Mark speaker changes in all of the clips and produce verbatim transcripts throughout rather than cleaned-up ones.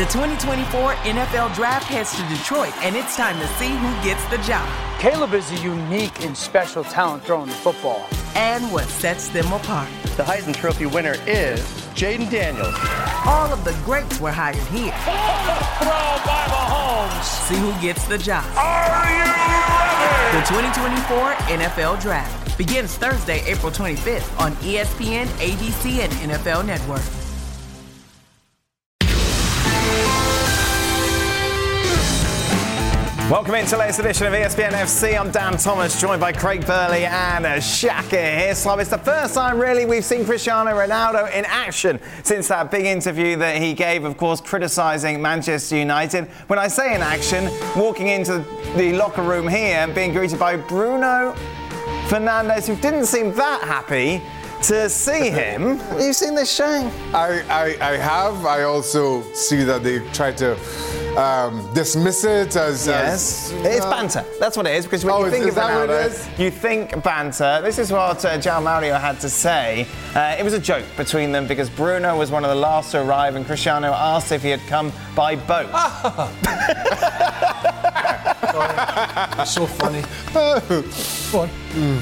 Speaker 1: The twenty twenty-four N F L Draft heads to Detroit, and it's time to see who gets the job.
Speaker 2: Caleb is a unique and special talent throwing the football.
Speaker 1: And what sets them apart.
Speaker 3: The Heisman Trophy winner is Jaden Daniels.
Speaker 1: All of the greats were hired here.
Speaker 4: Throw by Mahomes.
Speaker 1: See who gets the job.
Speaker 4: Are you ready?
Speaker 1: The twenty twenty-four N F L Draft begins Thursday, April twenty-fifth on E S P N, A B C, and N F L Network.
Speaker 5: Welcome into the latest edition of E S P N F C. I'm Dan Thomas, joined by Craig Burley and Shaka Hislop. It's the first time, really, we've seen Cristiano Ronaldo in action since that big interview that he gave, of course, criticising Manchester United. When I say in action, walking into the locker room here and being greeted by Bruno Fernandes, who didn't seem that happy to see him. Have you seen this, Shane?
Speaker 6: I, I, I have. I also see that they try to um, dismiss it as...
Speaker 5: Yes.
Speaker 6: as,
Speaker 5: it's
Speaker 6: uh,
Speaker 5: banter. That's what it is, because when
Speaker 6: oh,
Speaker 5: you think
Speaker 6: is,
Speaker 5: of
Speaker 6: is that what it
Speaker 5: Ronaldo,
Speaker 6: is?
Speaker 5: you think banter. This is what uh, João Mario had to say. Uh, it was a joke between them because Bruno was one of the last to arrive and Cristiano asked if he had come by boat.
Speaker 7: It's so funny. Go on.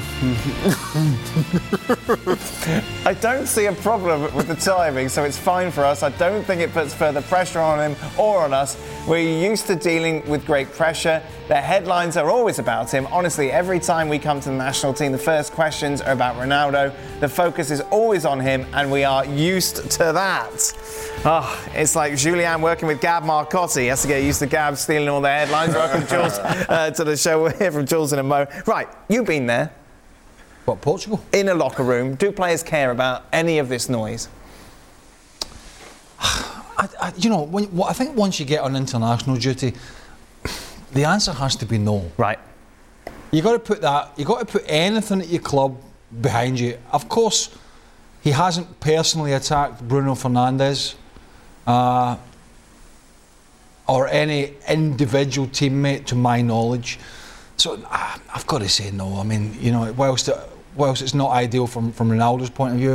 Speaker 5: I don't see a problem with the timing, so it's fine for us. I don't think it puts further pressure on him or on us. We're used to dealing with great pressure. The headlines are always about him. Honestly, every time we come to the national team, the first questions are about Ronaldo. The focus is always on him, and we are used to that. Oh, it's like Julianne working with Gab Marcotti. He has to get used to Gab stealing all the headlines. Welcome, Jules, uh, to the show. We'll hear from Jules in a moment. Right, you've been there.
Speaker 7: What, Portugal?
Speaker 5: In a locker room. Do players care about any of this noise?
Speaker 7: I, I, you know, when, well, I think once you get on international duty, the answer has to be no.
Speaker 5: Right.
Speaker 7: You got to put that. You got to put anything at your club behind you. Of course, he hasn't personally attacked Bruno Fernandes uh, or any individual teammate, to my knowledge. So uh, I've got to say no. I mean, you know, whilst it, whilst it's not ideal from from Ronaldo's point of view,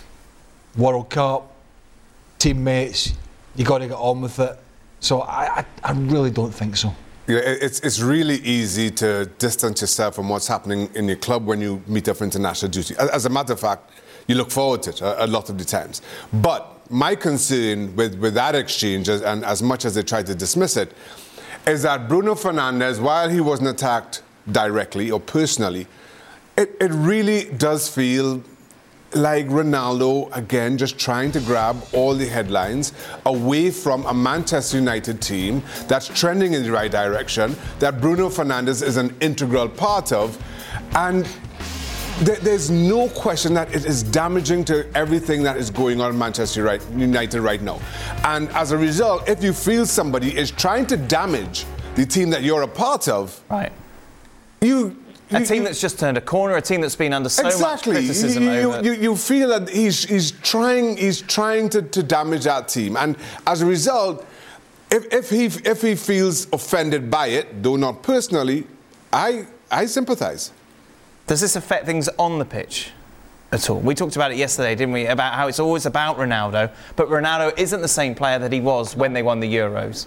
Speaker 7: World Cup, teammates, you got to get on with it. So I, I, I really don't think so.
Speaker 6: Yeah, it's it's really easy to distance yourself from what's happening in your club when you meet up for international duty. As a matter of fact, you look forward to it a, a lot of the times. But my concern with, with that exchange, and as much as they try to dismiss it, is that Bruno Fernandes, while he wasn't attacked directly or personally, it, it really does feel like Ronaldo, again, just trying to grab all the headlines away from a Manchester United team that's trending in the right direction, that Bruno Fernandes is an integral part of. And th- there's no question that it is damaging to everything that is going on in Manchester right, United right now. And as a result, if you feel somebody is trying to damage the team that you're a part of,
Speaker 5: right,
Speaker 6: you...
Speaker 5: A
Speaker 6: you,
Speaker 5: team
Speaker 6: you,
Speaker 5: that's just turned a corner, a team that's been under so
Speaker 6: exactly.
Speaker 5: much criticism
Speaker 6: you, you,
Speaker 5: over...
Speaker 6: You, you feel that he's, he's trying, he's trying to, to damage that team. And as a result, if, if, he, if he feels offended by it, though not personally, I, I sympathise.
Speaker 5: Does this affect things on the pitch at all? We talked about it yesterday, didn't we, about how it's always about Ronaldo, but Ronaldo isn't the same player that he was when they won the Euros.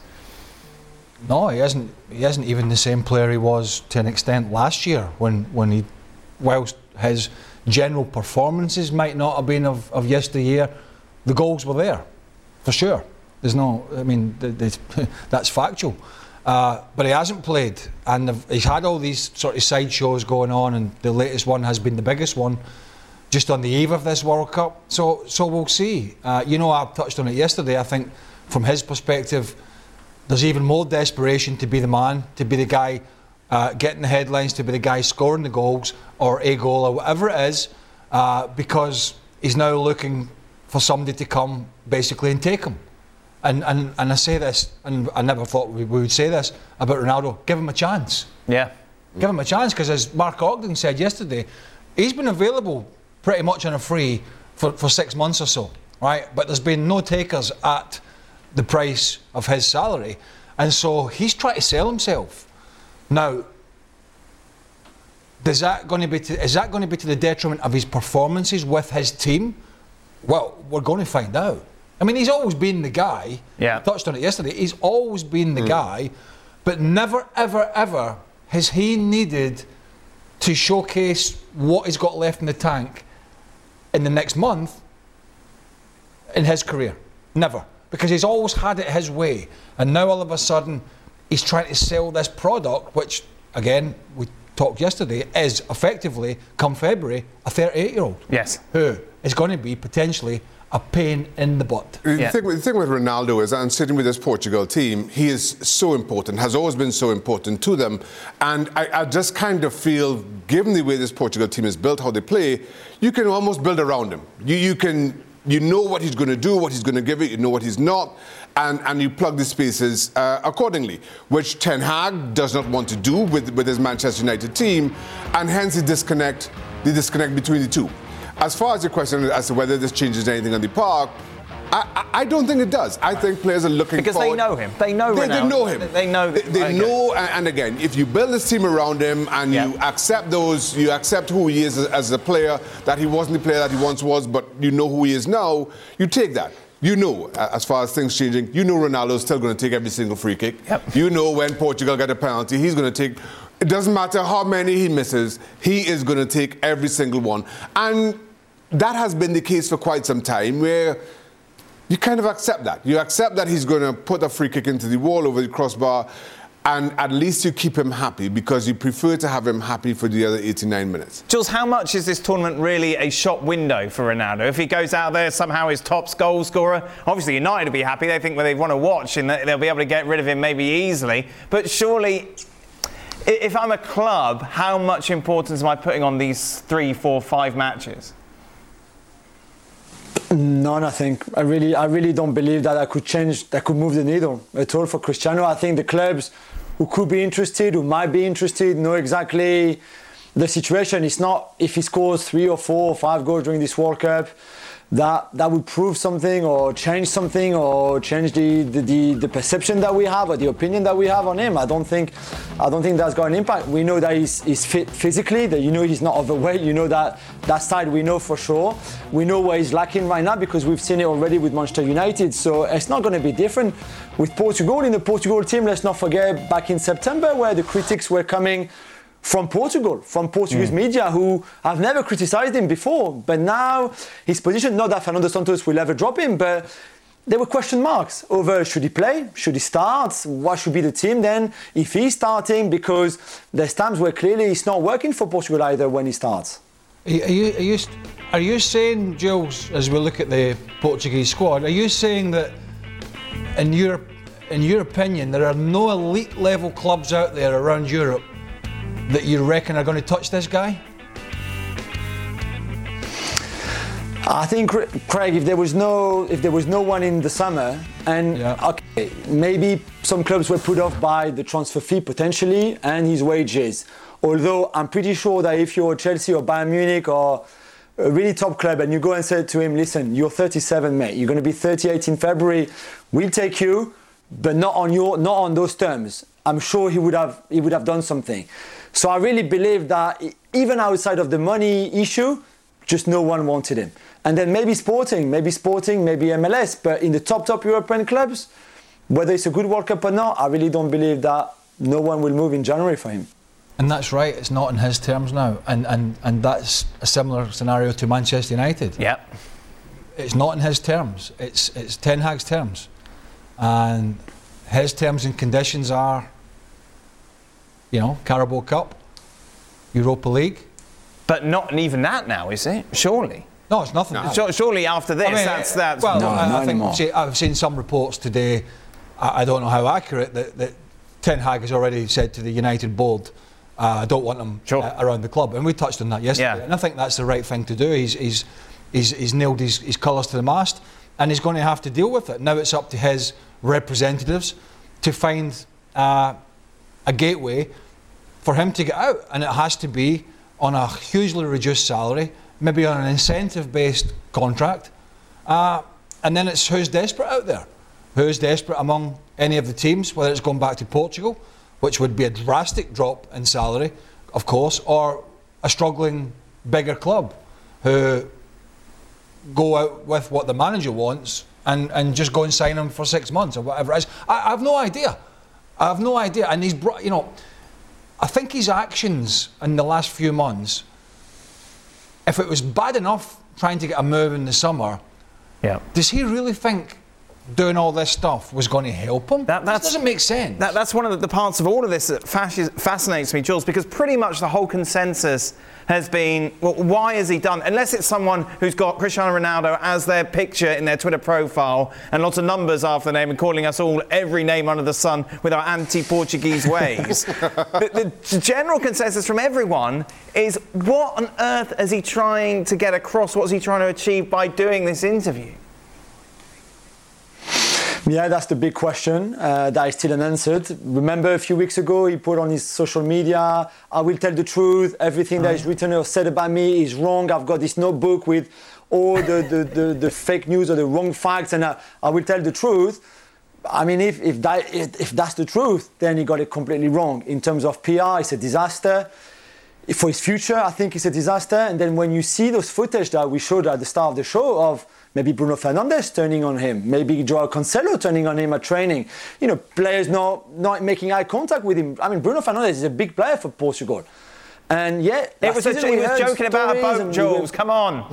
Speaker 7: No, he isn't. He isn't even the same player he was to an extent last year when, when he, whilst his general performances might not have been of, of yesteryear, the goals were there, for sure. There's no, I mean, th- th- that's factual. Uh, but he hasn't played, and he's had all these sort of side shows going on, and the latest one has been the biggest one, just on the eve of this World Cup. So, so we'll see. Uh, you know, I touched on it yesterday. I think, from his perspective, there's even more desperation to be the man, to be the guy uh, getting the headlines, to be the guy scoring the goals, or a goal, or whatever it is, uh, because he's now looking for somebody to come basically and take him. And and, and I say this, and I never thought we, we would say this about Ronaldo, give him a chance.
Speaker 5: Yeah.
Speaker 7: Give him a chance, because as Mark Ogden said yesterday, he's been available pretty much on a free for, for six months or so, right? But there's been no takers at the price of his salary, and so he's trying to sell himself. Now, does that going to be to, is that going to be to the detriment of his performances with his team? Well, we're going to find out. I mean, he's always been the guy.
Speaker 8: Yeah.
Speaker 7: I touched on it yesterday. He's always been the mm. guy, but never, ever, ever has he needed to showcase what he's got left in the tank in the next month in his career. Never. Because he's always had it his way. And now all of a sudden, he's trying to sell this product, which, again, we talked yesterday, is effectively, come February, a thirty-eight-year-old.
Speaker 8: Yes.
Speaker 7: Who is going to be potentially a pain in the butt.
Speaker 6: The,
Speaker 8: yeah.
Speaker 6: thing, the thing with Ronaldo is, and sitting with this Portugal team, he is so important, has always been so important to them. And I, I just kind of feel, given the way this Portugal team is built, how they play, you can almost build around him. You, you can, you know what he's going to do, what he's going to give it, you know what he's not, and, and you plug the spaces uh, accordingly, which Ten Hag does not want to do with, with his Manchester United team, and hence the disconnect, the disconnect between the two. As far as your question as to whether this changes anything on the park, I, I, I don't think it does. I think players are looking
Speaker 8: because
Speaker 6: forward.
Speaker 8: Because they know him. They know
Speaker 6: they,
Speaker 8: Ronaldo.
Speaker 6: They know him.
Speaker 8: They, they know.
Speaker 6: They, they
Speaker 8: okay.
Speaker 6: know, and, and again, if you build this team around him and
Speaker 8: yeah.
Speaker 6: you accept those, you accept who he is as, as a player, that he wasn't the player that he once was, but you know who he is now, you take that. You know, as far as things changing, you know Ronaldo's still going to take every single free kick.
Speaker 8: Yep.
Speaker 6: You know when Portugal get a penalty, he's going to take... It doesn't matter how many he misses, he is going to take every single one. And that has been the case for quite some time, where you kind of accept that. You accept that he's going to put a free kick into the wall over the crossbar, and at least you keep him happy because you prefer to have him happy for the other eighty-nine minutes.
Speaker 8: Jules, how much is this tournament really a shop window for Ronaldo? If he goes out there, somehow his top goal scorer, obviously United will be happy. They think well, they want to watch and they'll be able to get rid of him maybe easily. But surely, if I'm a club, how much importance am I putting on these three, four, five matches?
Speaker 9: None, I think. I really, I really don't believe that I could change, that could move the needle at all for Cristiano. I think the clubs who could be interested, who might be interested, know exactly the situation. It's not if he scores three or four or five goals during this World Cup that that would prove something or change something or change the, the, the, the perception that we have or the opinion that we have on him. I don't think I don't think that's got an impact. We know that he's, he's fit physically, that you know he's not overweight, you know that that side we know for sure. We know where he's lacking right now because we've seen it already with Manchester United. So it's not going to be different with Portugal. In the Portugal team, let's not forget back in September where the critics were coming from Portugal, from Portuguese mm. media who have never criticised him before. But now his position, not that Fernando Santos will ever drop him, but there were question marks over should he play, should he start, what should be the team then if he's starting, because there's times where clearly it's not working for Portugal either when he starts.
Speaker 7: Are you, are you, are you saying, Jules, as we look at the Portuguese squad, are you saying that in your, in your opinion there are no elite level clubs out there around Europe that you reckon are going to touch this guy?
Speaker 9: I think, Craig, if there was no if there was no one in the summer, and yeah. okay, maybe some clubs were put off by the transfer fee potentially and his wages. Although I'm pretty sure that if you're Chelsea or Bayern Munich or a really top club and you go and say to him, listen, you're thirty-seven, mate, you're going to be thirty-eight in February, we'll take you, but not on your not on those terms. I'm sure he would have he would have done something. So I really believe that even outside of the money issue, just no one wanted him. And then maybe Sporting, maybe Sporting, maybe M L S, but in the top, top European clubs, whether it's a good World Cup or not, I really don't believe that no one will move in January for him.
Speaker 7: And that's right, it's not in his terms now. And, and, and that's a similar scenario to Manchester United.
Speaker 8: Yep.
Speaker 7: It's not in his terms, it's, it's Ten Hag's terms. And his terms and conditions are, you know, Carabao Cup, Europa League.
Speaker 8: But not even that now, is it? Surely.
Speaker 7: No, it's nothing.
Speaker 8: No. Surely after this, I mean, that's that's.
Speaker 7: Well,
Speaker 9: no,
Speaker 7: I,
Speaker 9: not
Speaker 7: I think
Speaker 9: anymore.
Speaker 7: see, I've seen some reports today. I, I don't know how accurate that, that Ten Hag has already said to the United board, uh, "I don't want them
Speaker 8: sure.
Speaker 7: uh, around the club," and we touched on that yesterday.
Speaker 8: Yeah.
Speaker 7: And I think that's the right thing to do. He's he's he's, he's nailed his, his colours to the mast, and he's going to have to deal with it. Now it's up to his representatives to find uh, a gateway for him to get out, and it has to be on a hugely reduced salary, maybe on an incentive-based contract, uh, and then it's who's desperate out there, who's desperate among any of the teams, whether it's going back to Portugal, which would be a drastic drop in salary, of course, or a struggling bigger club who go out with what the manager wants and, and just go and sign him for six months or whatever it is. I, I have no idea. I have no idea. And he's brought, you know, I think his actions in the last few months, if it was bad enough trying to get a move in the summer,
Speaker 8: yeah.
Speaker 7: does he really think doing all this stuff was going to help him? That doesn't make sense.
Speaker 8: That, that's one of the, the parts of all of this that fasc- fascinates me, Jules, because pretty much the whole consensus has been, well, why has he done? Unless it's someone who's got Cristiano Ronaldo as their picture in their Twitter profile and lots of numbers after the name and calling us all every name under the sun with our anti-Portuguese ways. the, the general consensus from everyone is, what on earth is he trying to get across? What is he trying to achieve by doing this interview?
Speaker 9: Yeah, that's the big question uh, that is still unanswered. Remember a few weeks ago, he put on his social media, I will tell the truth, everything that is written or said about me is wrong. I've got this notebook with all the, the, the, the fake news or the wrong facts, and I, I will tell the truth. I mean, if, if, that, if that's the truth, then he got it completely wrong. In terms of P R, it's a disaster. For his future, I think it's a disaster. And then when you see those footage that we showed at the start of the show of maybe Bruno Fernandes turning on him, maybe Joao Cancelo turning on him at training, you know, players not, not making eye contact with him. I mean, Bruno Fernandes is a big player for Portugal. And yeah,
Speaker 8: it was a, he was joking about a boat, Jules. Come on.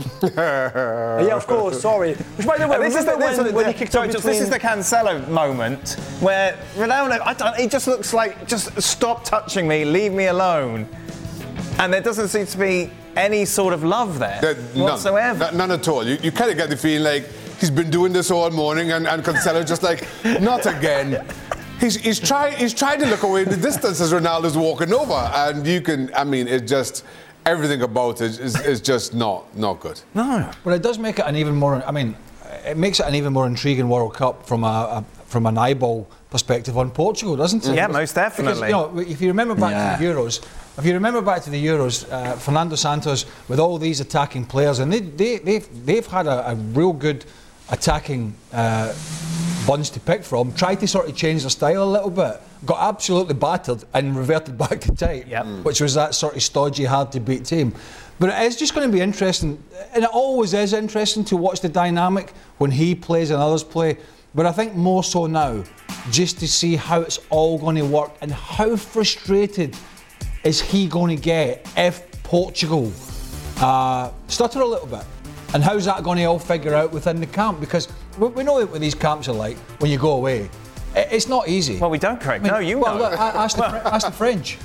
Speaker 9: Yeah, of course. Sorry. Which, by the way,
Speaker 8: this is the,
Speaker 9: when,
Speaker 8: this,
Speaker 9: when
Speaker 8: the,
Speaker 9: he kicked
Speaker 8: sorry,
Speaker 9: off
Speaker 8: Jules,
Speaker 9: between...
Speaker 8: this is the Cancelo moment where Ronaldo, I don't, he just looks like, just stop touching me, leave me alone. And there doesn't seem to be any sort of love there, there whatsoever.
Speaker 6: None, none at all. You, you kind of get the feeling like he's been doing this all morning, and, and Cancelo just like, not again. He's, he's, try, he's trying to look away in the distance as Ronaldo's walking over. And you can, I mean, it just, everything about it is, is just not, not good.
Speaker 7: No. But it does make it an even more, I mean, it makes it an even more intriguing World Cup from a, a from an eyeball perspective on Portugal, doesn't it?
Speaker 8: Yeah,
Speaker 7: because,
Speaker 8: most definitely.
Speaker 7: Because, you know, if you remember back
Speaker 9: yeah.
Speaker 7: to the Euros, if you remember back to the Euros, uh, Fernando Santos with all these attacking players, and they, they, they've, they've had a, a real good attacking uh, bunch to pick from, tried to sort of change their style a little bit, got absolutely battered and reverted back to type,
Speaker 8: yep.
Speaker 7: which was that sort of stodgy, hard to beat team. But it is just going to be interesting, and it always is interesting to watch the dynamic when he plays and others play. But I think more so now, just to see how it's all going to work and how frustrated is he going to get if Portugal uh, stutter a little bit. And how's that going to all figure out within the camp? Because we, we know what these camps are like when you go away. It, it's not easy.
Speaker 8: Well, we don't, Craig. I mean, no, you
Speaker 7: well,
Speaker 8: know.
Speaker 7: Look, ask, the, ask the French.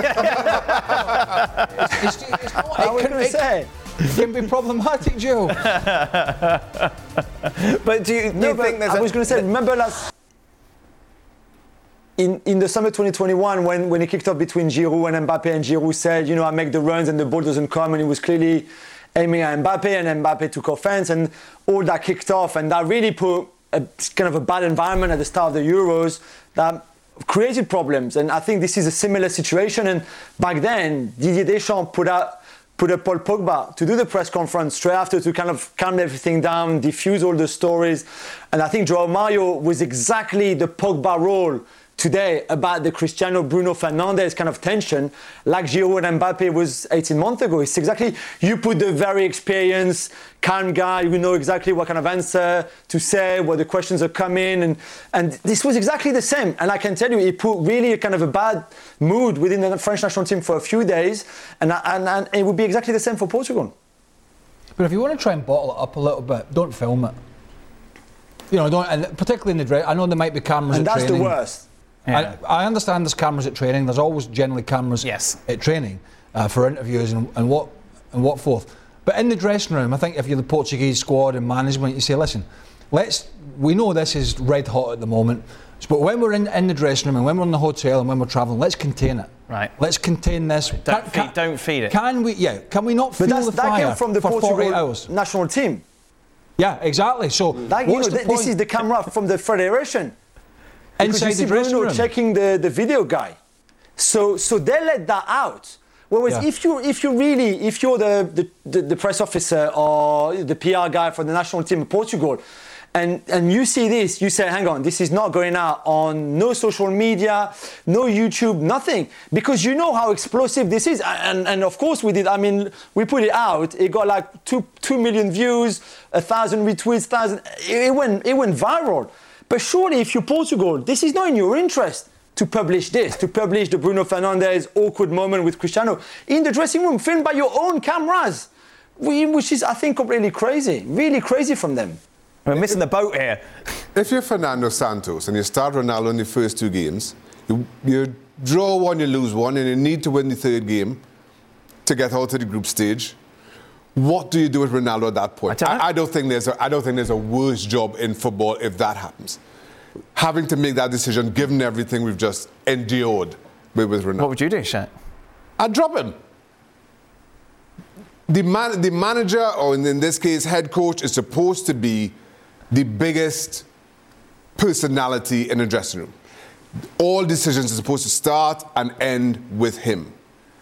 Speaker 7: it's, it's, it's not,
Speaker 9: I was going to say.
Speaker 7: It can be problematic, Joe.
Speaker 8: But do you, do
Speaker 9: no,
Speaker 8: you think there's
Speaker 9: I
Speaker 8: a,
Speaker 9: was going to say, remember last... In, in the summer twenty twenty-one, when, when he kicked off between Giroud and Mbappe, and Giroud said, you know, I make the runs and the ball doesn't come, and he was clearly aiming at Mbappe, and Mbappe took offense, and all that kicked off, and that really put a kind of a bad environment at the start of the Euros that created problems. And I think this is a similar situation. And back then, Didier Deschamps put out put up Paul Pogba to do the press conference straight after to kind of calm everything down, diffuse all the stories. And I think Joao Mario was exactly the Pogba role today about the Cristiano Bruno Fernandes kind of tension, like Giroud and Mbappe was eighteen months ago. It's exactly, you put the very experienced, calm guy, you know exactly what kind of answer to say, where the questions are coming, and, and this was exactly the same. And I can tell you, it put really a kind of a bad mood within the French national team for a few days, and, and, and it would be exactly the same for Portugal.
Speaker 7: But if you want to try and bottle it up a little bit, don't film it. You know, don't, and particularly in the dress. I know there might be cameras
Speaker 9: and
Speaker 7: at
Speaker 9: that's
Speaker 7: training.
Speaker 9: the worst.
Speaker 7: Yeah. I, I understand there's cameras at training. There's always generally cameras
Speaker 8: yes.
Speaker 7: at training uh, for interviews and, and what and what forth. But in the dressing room, I think if you're the Portuguese squad and management, you say, listen, let's. We know this is red hot at the moment, but when we're in, in the dressing room and when we're in the hotel and when we're travelling, let's contain it.
Speaker 8: Right.
Speaker 7: Let's contain this.
Speaker 8: Don't,
Speaker 7: can,
Speaker 8: feed,
Speaker 7: can,
Speaker 8: don't feed it.
Speaker 7: Can we? Yeah. Can we not feel
Speaker 9: but that's,
Speaker 7: the
Speaker 9: that
Speaker 7: fire
Speaker 9: came from the
Speaker 7: for
Speaker 9: Portugal
Speaker 7: forty-eight hours?
Speaker 9: National team.
Speaker 7: Yeah, exactly. So
Speaker 9: that, you know, th- this is the camera from the federation. Because
Speaker 7: Inside
Speaker 9: you see
Speaker 7: the dressing
Speaker 9: Bruno
Speaker 7: room.
Speaker 9: checking the, the video guy. So so they let that out. Whereas
Speaker 7: yeah.
Speaker 9: if you if you really if you're the, the, the, the press officer or the P R guy for the national team of Portugal, And, and you see this, you say, hang on, this is not going out on no social media, no YouTube, nothing. Because you know how explosive this is. And, and of course we did, I mean, we put it out, it got like two, two million views, a thousand retweets, thousand, it went, it went viral. But surely if you're Portugal, this is not in your interest to publish this, to publish the Bruno Fernandes awkward moment with Cristiano in the dressing room, filmed by your own cameras, which is, I think, completely crazy, really crazy from them.
Speaker 8: We're missing the boat here.
Speaker 6: If you're Fernando Santos and you start Ronaldo in the first two games, you, you draw one, you lose one, and you need to win the third game to get out to the group stage, what do you do with Ronaldo at that point? I don't, I, I don't think there's a, I don't think there's a worse job in football if that happens. Having to make that decision, given everything we've just endured with, with Ronaldo.
Speaker 8: What would you do, Shaq?
Speaker 6: I'd drop him. The, man, the manager, or in, in this case, head coach, is supposed to be the biggest personality in the dressing room. All decisions are supposed to start and end with him.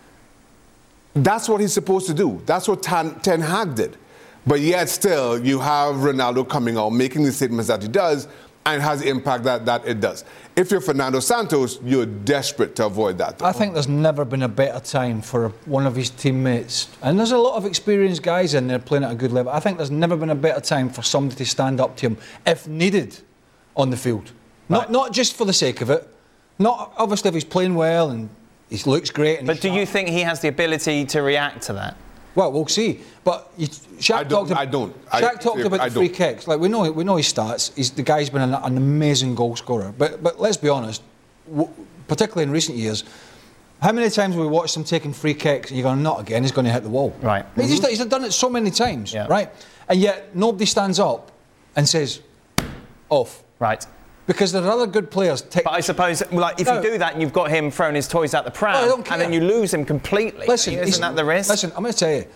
Speaker 6: That's what he's supposed to do. That's what Ten, Ten Hag did. But yet still, you have Ronaldo coming out, making the statements that he does, and has the impact that, that it does. If you're Fernando Santos, you're desperate to avoid that.
Speaker 7: I think there's never been a better time for one of his teammates, and there's a lot of experienced guys in there playing at a good level. I think there's never been a better time for somebody to stand up to him, if needed, on the field. Right. Not not just for the sake of it. Not obviously if he's playing well and he looks great. And
Speaker 8: but do you think he has the ability to react to that?
Speaker 7: Well, we'll see. But you, Shaq
Speaker 6: I don't.
Speaker 7: talked.
Speaker 6: I don't.
Speaker 7: Shaq
Speaker 6: I,
Speaker 7: talked about
Speaker 6: I
Speaker 7: the free
Speaker 6: don't.
Speaker 7: kicks. Like we know, we know his stats. He's the guy's been an, an amazing goal scorer. But but let's be honest, w- particularly in recent years, how many times have we watched him taking free kicks and you're going, not again? He's going to hit the wall.
Speaker 8: Right.
Speaker 7: Mm-hmm. He's, just, he's done it so many times.
Speaker 8: Yeah.
Speaker 7: Right. And yet nobody stands up and says, off.
Speaker 8: Right.
Speaker 7: Because there are other good players. Te-
Speaker 8: but I suppose, like, if
Speaker 7: no.
Speaker 8: you do that and you've got him throwing his toys out the pram,
Speaker 7: well, I don't care.
Speaker 8: and then you lose him completely,
Speaker 7: listen,
Speaker 8: isn't that the risk?
Speaker 7: Listen, I'm going to tell you,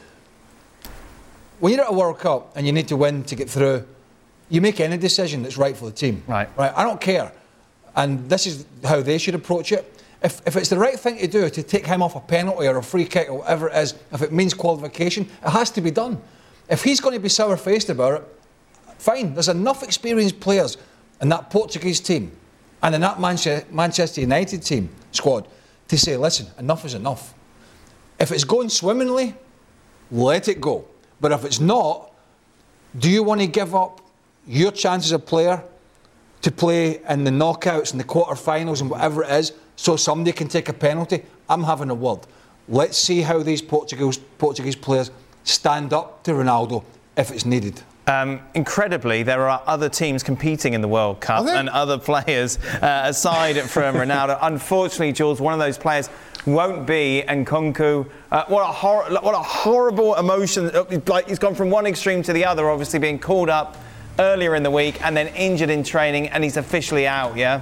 Speaker 7: when you're at a World Cup and you need to win to get through, you make any decision that's right for the team.
Speaker 8: Right.
Speaker 7: Right. I don't care. And this is how they should approach it. If, if it's the right thing to do to take him off a penalty or a free kick or whatever it is, if it means qualification, it has to be done. If he's going to be sour-faced about it, fine. There's enough experienced players in that Portuguese team and in that Manche- Manchester United team squad to say, listen, enough is enough. If it's going swimmingly, let it go. But if it's not, do you want to give up your chance as a player to play in the knockouts and the quarterfinals and whatever it is so somebody can take a penalty? I'm having a word. Let's see how these Portuguese, Portuguese players stand up to Ronaldo if it's needed.
Speaker 8: Um, incredibly, there are other teams competing in the World Cup and other players uh, aside from Ronaldo. Unfortunately, Jules, one of those players won't be Nkunku. Uh, what a hor- what a horrible emotion! Like he's gone from one extreme to the other. Obviously, being called up earlier in the week and then injured in training, and he's officially out. Yeah.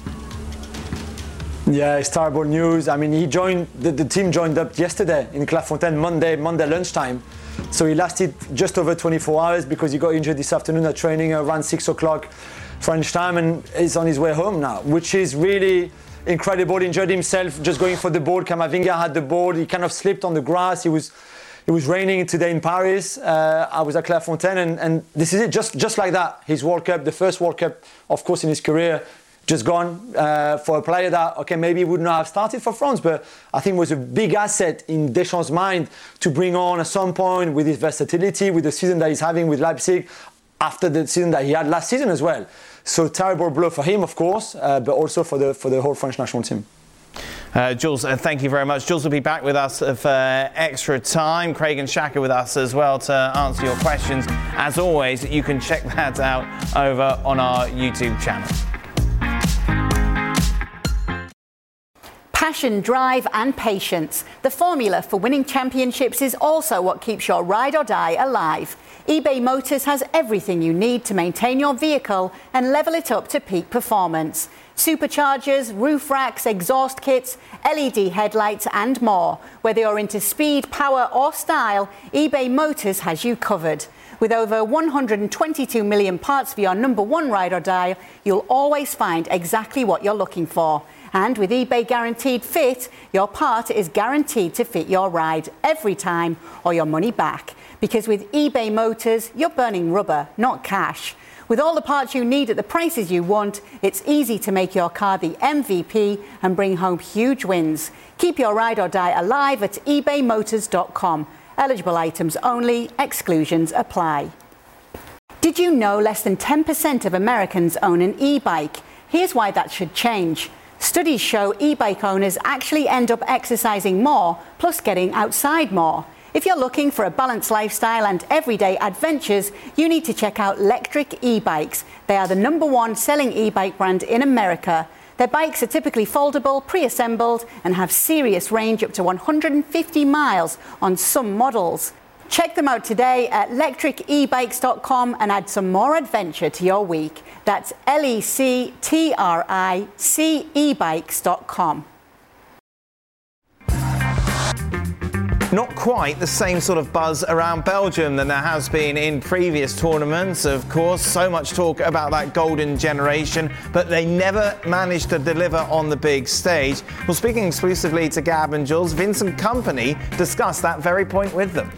Speaker 9: Yeah, it's terrible news. I mean, he joined the, the team joined up yesterday in Clairefontaine, Monday Monday lunchtime. So he lasted just over twenty-four hours because he got injured this afternoon at training around six o'clock French time and is on his way home now, which is really incredible. He injured himself just going for the ball. Camavinga had the ball. He kind of slipped on the grass. It was it was raining today in Paris. Uh, I was at Clairefontaine and, and this is it, just, just like that. His World Cup, the first World Cup, of course, in his career, just gone uh, for a player that, okay, maybe would not have started for France, but I think was a big asset in Deschamps' mind to bring on at some point with his versatility, with the season that he's having with Leipzig, after the season that he had last season as well. So terrible blow for him, of course, uh, but also for the for the whole French national team.
Speaker 8: Uh, Jules, uh, thank you very much. Jules will be back with us for extra time. Craig and Shaq are with us as well to answer your questions. As always, you can check that out over on our YouTube channel.
Speaker 10: Passion, drive and patience. The formula for winning championships is also what keeps your ride or die alive. eBay Motors has everything you need to maintain your vehicle and level it up to peak performance. Superchargers, roof racks, exhaust kits, L E D headlights and more. Whether you're into speed, power or style, eBay Motors has you covered. With over one hundred twenty-two million parts for your number one ride or die, you'll always find exactly what you're looking for. And with eBay Guaranteed Fit, your part is guaranteed to fit your ride every time or your money back. Because with eBay Motors, you're burning rubber, not cash. With all the parts you need at the prices you want, it's easy to make your car the M V P and bring home huge wins. Keep your ride or die alive at ebay motors dot com. Eligible items only, exclusions apply. Did you know less than ten percent of Americans own an e-bike? Here's why that should change. Studies show e-bike owners actually end up exercising more, plus getting outside more. If you're looking for a balanced lifestyle and everyday adventures, you need to check out Lectric e-bikes. They are the number one selling e-bike brand in America. Their bikes are typically foldable, pre-assembled, and have serious range up to one hundred fifty miles on some models. Check them out today at lectric e bikes dot com and add some more adventure to your week. That's L E C T R I C e bikes dot com.
Speaker 8: Not quite the same sort of buzz around Belgium than there has been in previous tournaments. Of course, so much talk about that golden generation, but they never managed to deliver on the big stage. Well, speaking exclusively to Gab and Jules, Vincent Kompany discussed that very point with them.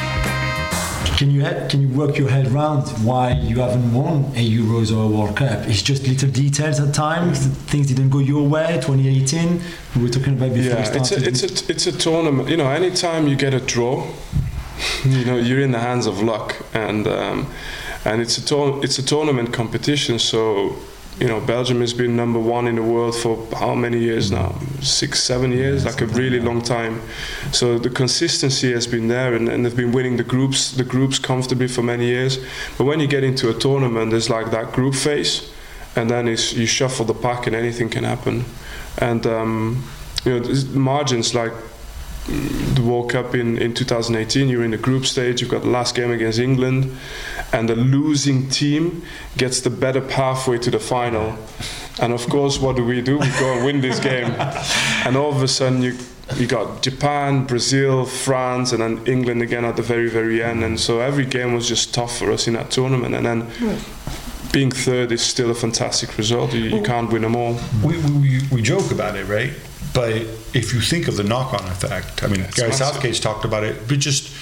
Speaker 11: Can you ha- can you work your head around why you haven't won a Euros or a World Cup? It's just little details at times. Things didn't go your way. twenty eighteen, we were talking about before.
Speaker 12: Yeah, it's a, it's a it's a tournament. You know, anytime you get a draw, you know, you're in the hands of luck, and um, and it's a tour- it's a tournament competition. So, you know, Belgium has been number one in the world for how many years now? Six, seven years, like a really long time. So the consistency has been there, and, and they've been winning the groups, the groups comfortably for many years. But when you get into a tournament, there's like that group phase, and then it's, you shuffle the pack, and anything can happen. And um, you know, margins like the World Cup in, in two thousand eighteen, you're in the group stage, you've got the last game against England, and the losing team gets the better pathway to the final. And of course, what do we do? We go and win this game. And all of a sudden, you you got Japan, Brazil, France, and then England again at the very, very end. And so every game was just tough for us in that tournament. And then being third is still a fantastic result. You, you can't win them all.
Speaker 13: We, we, we joke about it, right? But if you think of the knock-on effect, I mean, it's Gary massive. Southgate's talked about it, but just,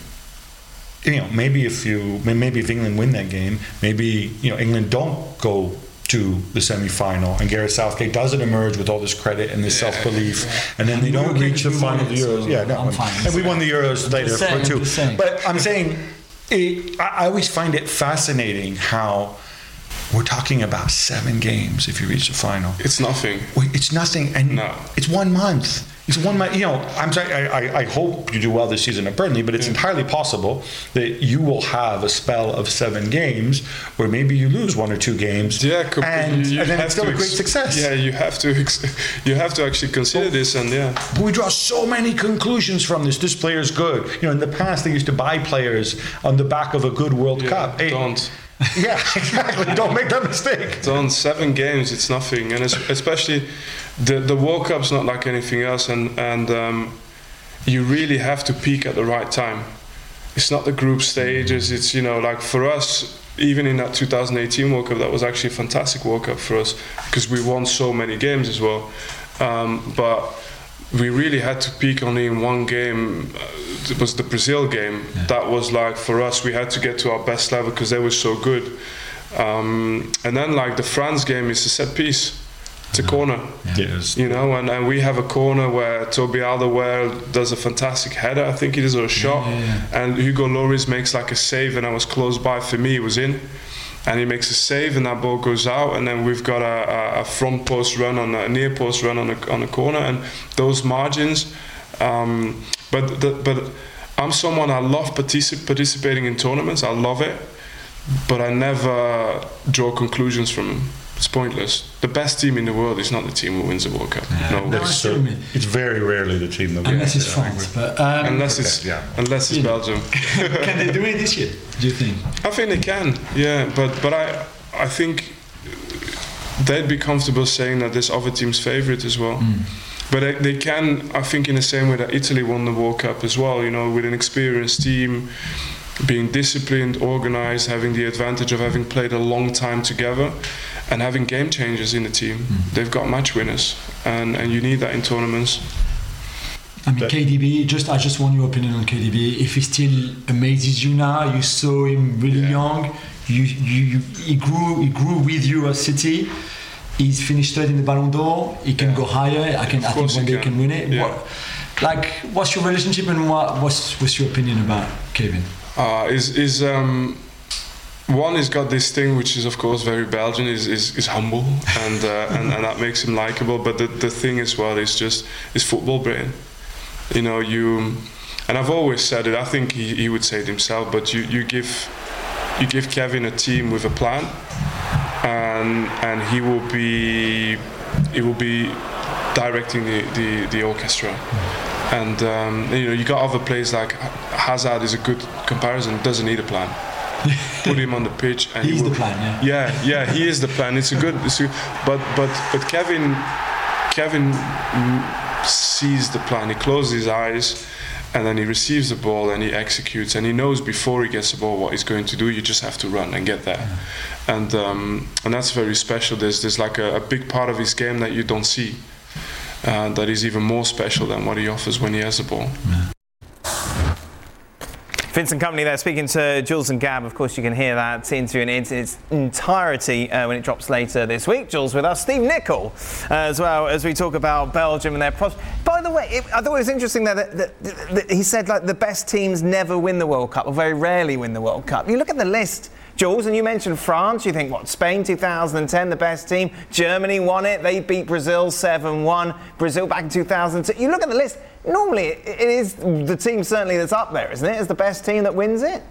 Speaker 13: you know, maybe if you, maybe if England win that game, maybe, you know, England don't go to the semi-final, and Gareth Southgate doesn't emerge with all this credit and this yeah. self-belief, yeah. and then and they don't reach the final of the Euros. So yeah, no, I'm fine. And we won the Euros later for two. But I'm saying, it, I always find it fascinating how we're talking about seven games if you reach the final.
Speaker 12: It's nothing.
Speaker 13: It's nothing, and
Speaker 12: no.
Speaker 13: it's one month. It's one month. You know, I'm sorry. I, I, I hope you do well this season at Burnley, but it's yeah. entirely possible that you will have a spell of seven games where maybe you lose one or two games.
Speaker 12: Yeah, completely.
Speaker 13: And,
Speaker 12: you
Speaker 13: and then
Speaker 12: have
Speaker 13: it's still
Speaker 12: to
Speaker 13: a great
Speaker 12: ex-
Speaker 13: success.
Speaker 12: Yeah, you have to. Ex- you have to actually consider but, this, and yeah.
Speaker 13: But we draw so many conclusions from this. This player's good. You know, in the past they used to buy players on the back of a good World
Speaker 12: yeah,
Speaker 13: Cup. Hey,
Speaker 12: don't.
Speaker 13: Yeah, exactly. Don't make that mistake.
Speaker 12: On seven games, it's nothing, and especially the the World Cup's not like anything else, and and um, you really have to peak at the right time. It's not the group stages. It's, you know, like for us, even in that two thousand eighteen World Cup, that was actually a fantastic World Cup for us because we won so many games as well. Um, but we really had to peak only in one game. It was the Brazil game. Yeah. That was like, for us, we had to get to our best level because they were so good. Um, and then like the France game is a set piece. It's a corner.
Speaker 13: Yeah.
Speaker 12: You know, and, and we have a corner where Toby Alderweireld does a fantastic header, I think it is, or a shot.
Speaker 13: Yeah, yeah, yeah.
Speaker 12: And Hugo Lloris makes like a save, and I was close by. For me, it was in. And he makes a save, and that ball goes out, and then we've got a, a front post run on a, a near post run on a, on a corner, and those margins. Um, but the, but I'm someone, I love particip- participating in tournaments. I love it, but I never draw conclusions from them. It's pointless. The best team in the world is not the team who wins the World Cup.
Speaker 13: Yeah.
Speaker 12: No,
Speaker 13: That's so, it's very rarely the team that
Speaker 11: unless
Speaker 13: wins.
Speaker 11: It's France, but um,
Speaker 12: unless it's
Speaker 13: yeah.
Speaker 12: unless it's
Speaker 11: yeah.
Speaker 12: Belgium.
Speaker 11: Can they do it this year? Do you think?
Speaker 12: I think they can. Yeah, but but I I think they'd be comfortable saying that this other team's favourite as well.
Speaker 11: Mm.
Speaker 12: But they, they can, I think, in the same way that Italy won the World Cup as well. You know, with an experienced team, being disciplined, organised, having the advantage of having played a long time together, and having game changers in the team. Mm. They've got match winners, and, and you need that in tournaments.
Speaker 11: I mean, K D B, just I just want your opinion on K D B. If he still amazes you now, you saw him really yeah. young, you, you, you, he grew he grew with you at City. He's finished third in the Ballon d'Or. He can yeah. go higher. I can. I think one day he can win it.
Speaker 12: Yeah.
Speaker 11: What, like, what's your relationship and what, what's what's your opinion about Kevin?
Speaker 12: Uh, is is um. One, he's got this thing which is of course very Belgian, is is, is humble and, uh, and and that makes him likable. But the, the thing as well is just his football brain. You know, you and I've always said it, I think he, he would say it himself, but you, you give you give Kevin a team with a plan and and he will be he will be directing the, the, the orchestra. And um, you know, you got other players like Hazard is a good comparison, doesn't need a plan. Put him on the pitch and
Speaker 11: he's
Speaker 12: he will,
Speaker 11: the plan, yeah.
Speaker 12: Yeah, yeah, he is the plan. It's a good, it's a, but but but Kevin, Kevin sees the plan. He closes his eyes, and then he receives the ball and he executes. And he knows before he gets the ball what he's going to do. You just have to run and get there, yeah. and um, and that's very special. There's there's like a, a big part of his game that you don't see, uh, that is even more special than what he offers when he has the ball.
Speaker 11: Yeah.
Speaker 8: Vincent Kompany there speaking to Jules and Gab. Of course, you can hear that interview in its, its entirety uh, when it drops later this week. Jules with us, Steve Nicol, uh, as well as we talk about Belgium and their prospects. By the way, it, I thought it was interesting there that, that, that, that he said like the best teams never win the World Cup or very rarely win the World Cup. You look at the list, Jules, and you mentioned France. You think, what, Spain two thousand ten, the best team. Germany won it. They beat Brazil seven one. Brazil back in two thousand two. You look at the list. Normally, it is the team certainly that's up there, isn't it? It's the best team that wins it.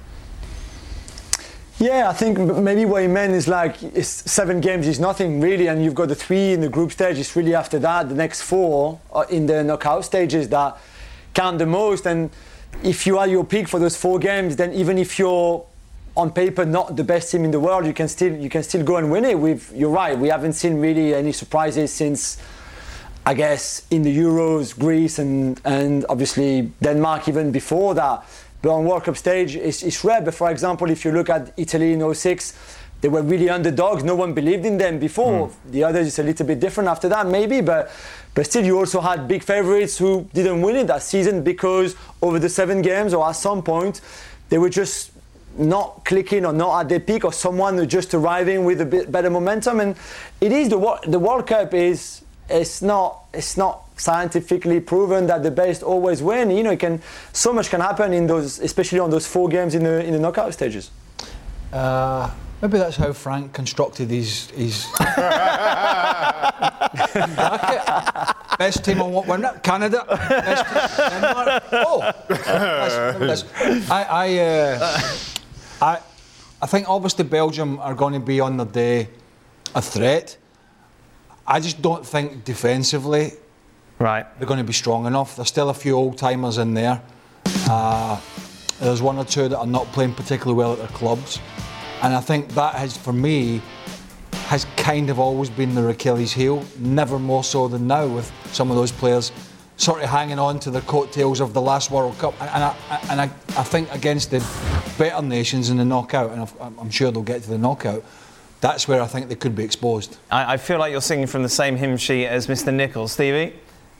Speaker 9: Yeah, I think maybe what he meant is like it's seven games is nothing really, and you've got the three in the group stage. It's really after that, the next four in the knockout stages that count the most. And if you are your peak for those four games, then even if you're on paper not the best team in the world, you can still you can still go and win it. With you're right, we haven't seen really any surprises since, I guess, in the Euros, Greece and and obviously Denmark even before that. But on World Cup stage, it's, it's rare. But for example, if you look at Italy in oh six, they were really underdogs. No one believed in them before. Mm. The others is a little bit different after that, maybe. But but still, you also had big favourites who didn't win it that season because over the seven games or at some point, they were just not clicking or not at their peak, or someone who just arriving with a bit better momentum. And it is the the World Cup is. It's not. It's not scientifically proven that the best always win. You know, it can. So much can happen in those, especially on those four games in the in the knockout stages.
Speaker 7: Uh, maybe that's how Frank constructed his his bracket. Best team on what win it? Canada. Best team Denmark. Oh, that's, that's, I I, uh, I I think obviously Belgium are going to be on the day a threat. I just don't think defensively
Speaker 8: right.
Speaker 7: they're going to be strong enough. There's still a few old-timers in there. Uh, there's one or two that are not playing particularly well at their clubs. And I think that has, for me, has kind of always been their Achilles heel, never more so than now, with some of those players sort of hanging on to the coattails of the last World Cup. And, and, I, and I, I think against the better nations in the knockout, and I'm sure they'll get to the knockout, that's where I think they could be exposed.
Speaker 8: I, I feel like you're singing from the same hymn sheet as Mister Nicol. Stevie?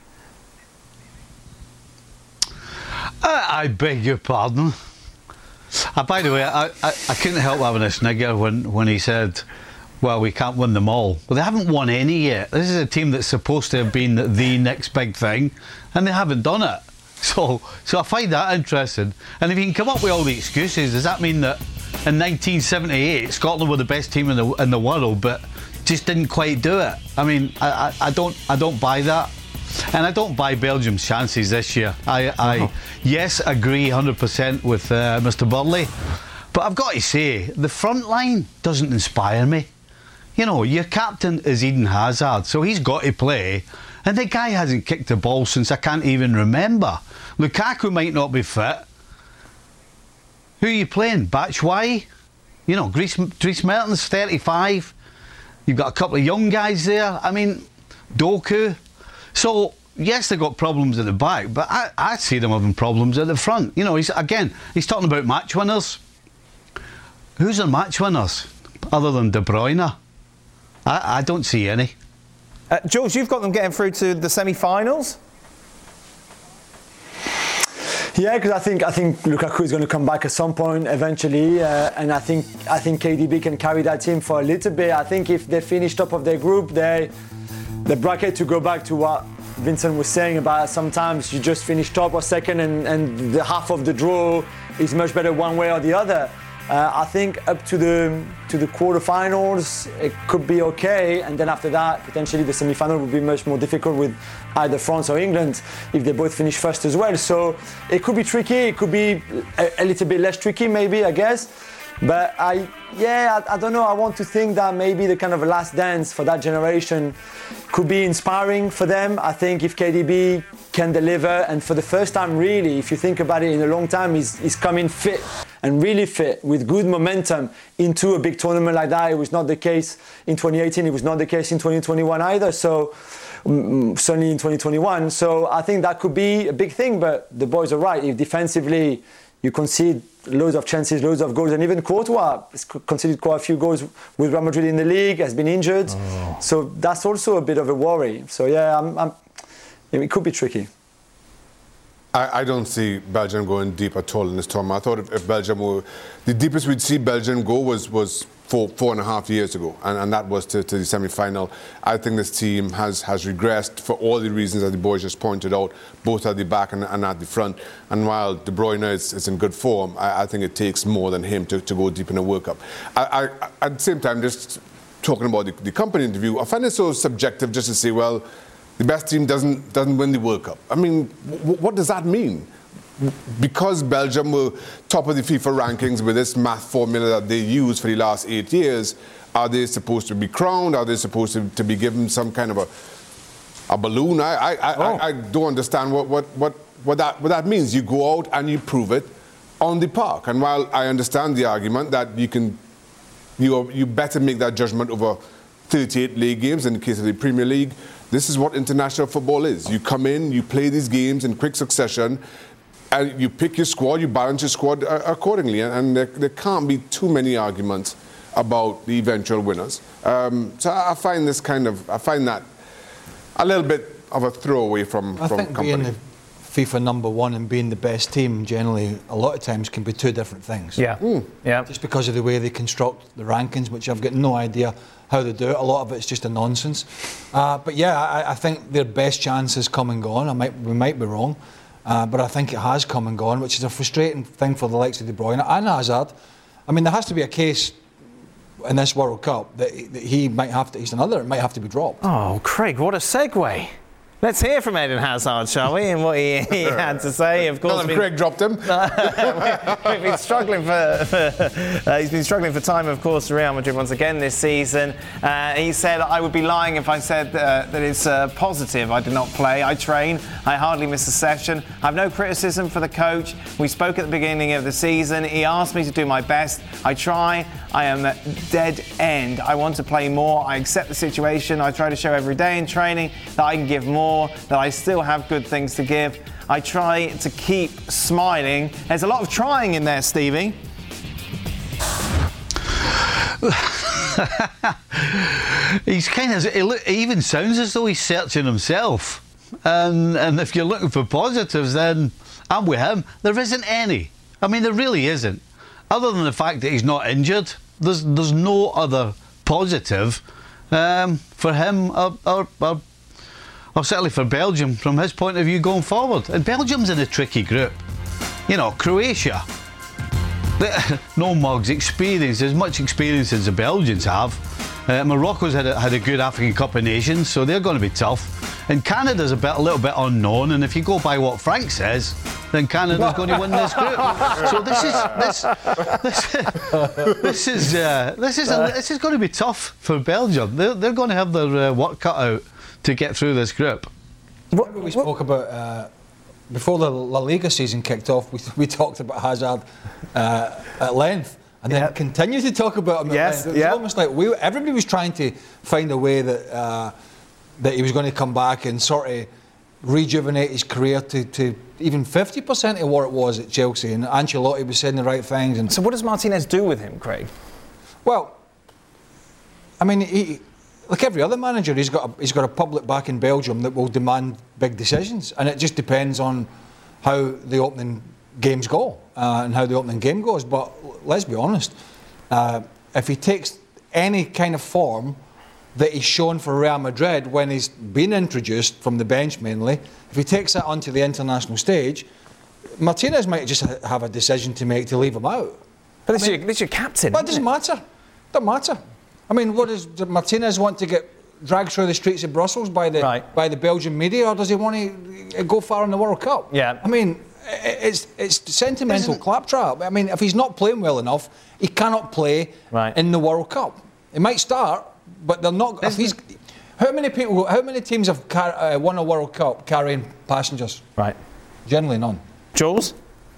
Speaker 14: Uh, I beg your pardon. Uh, by the way, I, I, I couldn't help having a snigger when, when he said, well, we can't win them all. Well, they haven't won any yet. This is a team that's supposed to have been the next big thing, and they haven't done it. So, so I find that interesting. And if you can come up with all the excuses, does that mean that in nineteen seventy-eight, Scotland were the best team in the in the world, but just didn't quite do it? I mean, I, I, I don't I don't buy that, and I don't buy Belgium's chances this year. I, I oh. yes, agree one hundred percent with uh, Mister Burley, but I've got to say the front line doesn't inspire me. You know, your captain is Eden Hazard, so he's got to play, and the guy hasn't kicked the ball since I can't even remember. Lukaku might not be fit. Who are you playing? Batshuayi? You know, Dries, Dries Mertens, thirty-five. You've got a couple of young guys there. I mean, Doku. So, yes, they've got problems at the back, but I, I see them having problems at the front. You know, he's again, he's talking about match winners. Who's the match winners other than De Bruyne? I, I don't see any.
Speaker 8: Uh, Jules, you've got them getting through to the semi-finals?
Speaker 9: Yeah, because I think I think Lukaku is going to come back at some point eventually, uh, and I think I think K D B can carry that team for a little bit. I think if they finish top of their group, they the bracket, to go back to what Vincent was saying about sometimes you just finish top or second, and, and the half of the draw is much better one way or the other. Uh, I think up to the to the quarterfinals it could be okay, and then after that potentially the semi-final would be much more difficult with either France or England if they both finish first as well. So it could be tricky. It could be a, a little bit less tricky, maybe, I guess. But I, yeah, I, I don't know. I want to think that maybe the kind of last dance for that generation could be inspiring for them. I think if K D B can deliver, and for the first time, really, if you think about it, in a long time, he's, he's coming fit and really fit with good momentum into a big tournament like that. It was not the case in twenty eighteen. It was not the case in twenty twenty-one either. So um, certainly in twenty twenty-one. So I think that could be a big thing. But the boys are right. If defensively you concede loads of chances, loads of goals, and even Courtois has conceded quite a few goals with Real Madrid in the league, has been injured. Oh. So that's also a bit of a worry. So yeah, I'm, I'm, it could be tricky.
Speaker 6: I, I don't see Belgium going deep at all in this tournament. I thought if, if Belgium were, the deepest we'd see Belgium go was was four four and a half years ago, and, and that was to, to the semi-final. I think this team has has regressed for all the reasons that the boys just pointed out, both at the back and, and at the front. And while De Bruyne is, is in good form, I, I think it takes more than him to, to go deep in a World Cup. I, I, at the same time, just talking about the, the company interview, I find it so subjective just to say, well, the best team doesn't doesn't win the World Cup. I mean, w- what does that mean? Because Belgium were top of the FIFA rankings with this math formula that they use for the last eight years, are they supposed to be crowned? Are they supposed to, to be given some kind of a, a balloon? I I, I, oh. I I don't understand what, what, what, what, that, what that means. You go out and you prove it on the park. And while I understand the argument that you can, you, are, you better make that judgment over thirty-eight league games in the case of the Premier League, this is what international football is. You come in, you play these games in quick succession, and you pick your squad, you balance your squad uh, accordingly, and, and there, there can't be too many arguments about the eventual winners. Um, so I find this kind of, I find that a little bit of a throwaway from,
Speaker 7: I
Speaker 6: from
Speaker 7: think
Speaker 6: company.
Speaker 7: Being the FIFA number one and being the best team generally, a lot of times can be two different things.
Speaker 8: Yeah, mm. yeah.
Speaker 7: Just because of the way they construct the rankings, which I've got no idea how they do it. A lot of it's just a nonsense. Uh, but yeah, I, I think their best chance has come and gone. I might, we might be wrong. Uh, but I think it has come and gone, which is a frustrating thing for the likes of De Bruyne and Hazard. I mean, there has to be a case in this World Cup that, that he might have to, he's another, might have to be dropped.
Speaker 8: Oh, Craig, what a segue. Let's hear from Eden Hazard, shall we, and what he, he had to say. Of course,
Speaker 6: been, Craig dropped him.
Speaker 8: We've been struggling for, for uh, he's been struggling for time, of course, for Real Madrid once again this season. Uh, he said, "I would be lying if I said uh, that it's uh, positive. I did not play. I train. I hardly miss a session. I have no criticism for the coach. We spoke at the beginning of the season. He asked me to do my best. I try. I am at dead end. I want to play more. I accept the situation. I try to show every day in training that I can give more. That I still have good things to give. I try to keep smiling." There's a lot of trying in there, Stevie.
Speaker 14: He's kind of, he even sounds as though he's searching himself. And, and if you're looking for positives, then I'm with him. There isn't any. I mean, there really isn't. Other than the fact that he's not injured, there's there's no other positive um, for him or, or, or or certainly for Belgium from his point of view going forward. And Belgium's in a tricky group. You know, Croatia, no mugs, experience, as much experience as the Belgians have. Uh, Morocco's had a, had a good African Cup of Nations, so they're going to be tough. And Canada's a, bit, a little bit unknown, and if you go by what Frank says, then Canada's going to win this group. So this is this this, this is uh, this is a, this is going to be tough for Belgium. They're, they're going to have their uh, work cut out to get through this group.
Speaker 7: What we spoke about uh, before the La Liga season kicked off, we, we talked about Hazard uh, at length, and then yep. continue to talk about him at
Speaker 8: yes,
Speaker 7: length. It was yep. almost like we, everybody was trying to find a way that uh, that he was going to come back and sort of rejuvenate his career to, to even fifty percent of what it was at Chelsea. And Ancelotti was saying the right things. And
Speaker 8: so, what does Martinez do with him, Craig?
Speaker 7: Well, I mean, he. Like every other manager, he's got a, he's got a public back in Belgium that will demand big decisions, and it just depends on how the opening games go uh, and how the opening game goes. But let's be honest, uh, if he takes any kind of form that he's shown for Real Madrid when he's been introduced from the bench mainly, if he takes that onto the international stage, Martinez might just ha- have a decision to make to leave him out.
Speaker 8: But this, I mean, is, your, this is your captain.
Speaker 7: But it doesn't it? matter. Doesn't matter. I mean, what does Martinez want to get dragged through the streets of Brussels by the right. by the Belgian media, or does he want to go far in the World Cup?
Speaker 8: Yeah.
Speaker 7: I mean, it's it's sentimental Isn't claptrap. I mean, if he's not playing well enough, he cannot play right. in the World Cup. He might start, but they're not. If he's, how many people? How many teams have car, uh, won a World Cup carrying passengers?
Speaker 8: Right.
Speaker 7: Generally, none.
Speaker 8: Jules?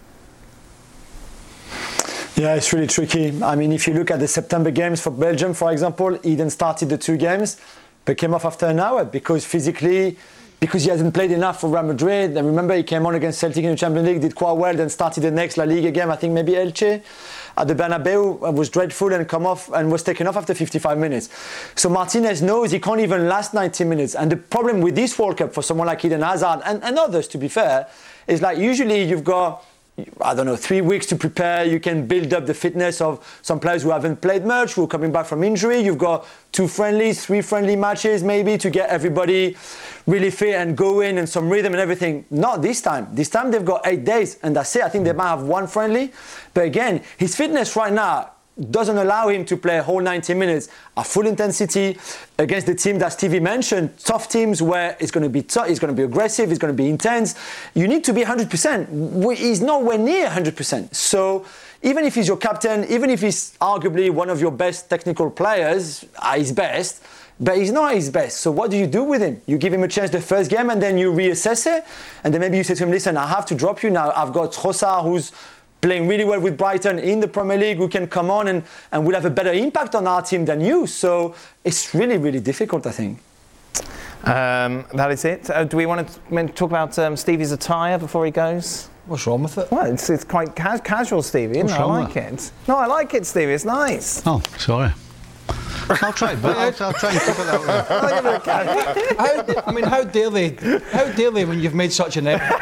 Speaker 9: Yeah, it's really tricky. I mean, if you look at the September games for Belgium, for example, Eden started the two games, but came off after an hour because physically, because he hasn't played enough for Real Madrid. And remember, he came on against Celtic in the Champions League, did quite well, then started the next La Liga game, I think maybe Elche, at the Bernabeu, was dreadful and come off and was taken off after fifty-five minutes. So Martinez knows he can't even last ninety minutes. And the problem with this World Cup for someone like Eden Hazard, and, and others to be fair, is like usually you've got, I don't know, three weeks to prepare. You can build up the fitness of some players who haven't played much, who are coming back from injury. You've got two friendlies, three friendly matches maybe to get everybody really fit and going and some rhythm and everything. Not this time. This time they've got eight days and that's it. I think they might have one friendly. But again, his fitness right now doesn't allow him to play a whole ninety minutes at full intensity against the team that Stevie mentioned, tough teams where it's going to be tough, it's going to be aggressive, it's going to be intense. You need to be one hundred percent. He's nowhere near one hundred percent. So even if he's your captain, even if he's arguably one of your best technical players, at his best, but he's not his best. So what do you do with him? You give him a chance the first game and then you reassess it. And then maybe you say to him, listen, I have to drop you now. I've got Trossard who's playing really well with Brighton in the Premier League, who can come on and, and will have a better impact on our team than you. So it's really, really difficult, I think.
Speaker 8: Um, that is it. Uh, do we want to talk about um, Stevie's attire before he goes?
Speaker 7: What's wrong with it?
Speaker 8: Well, it's, it's quite ca- casual, Stevie, isn't it? I like it. No, I like it, Stevie. It's nice.
Speaker 14: Oh, sorry. I'll try, but I'll, I'll try and keep it that way.
Speaker 7: how, I mean, how dare they? How dare they when you've made such an effort?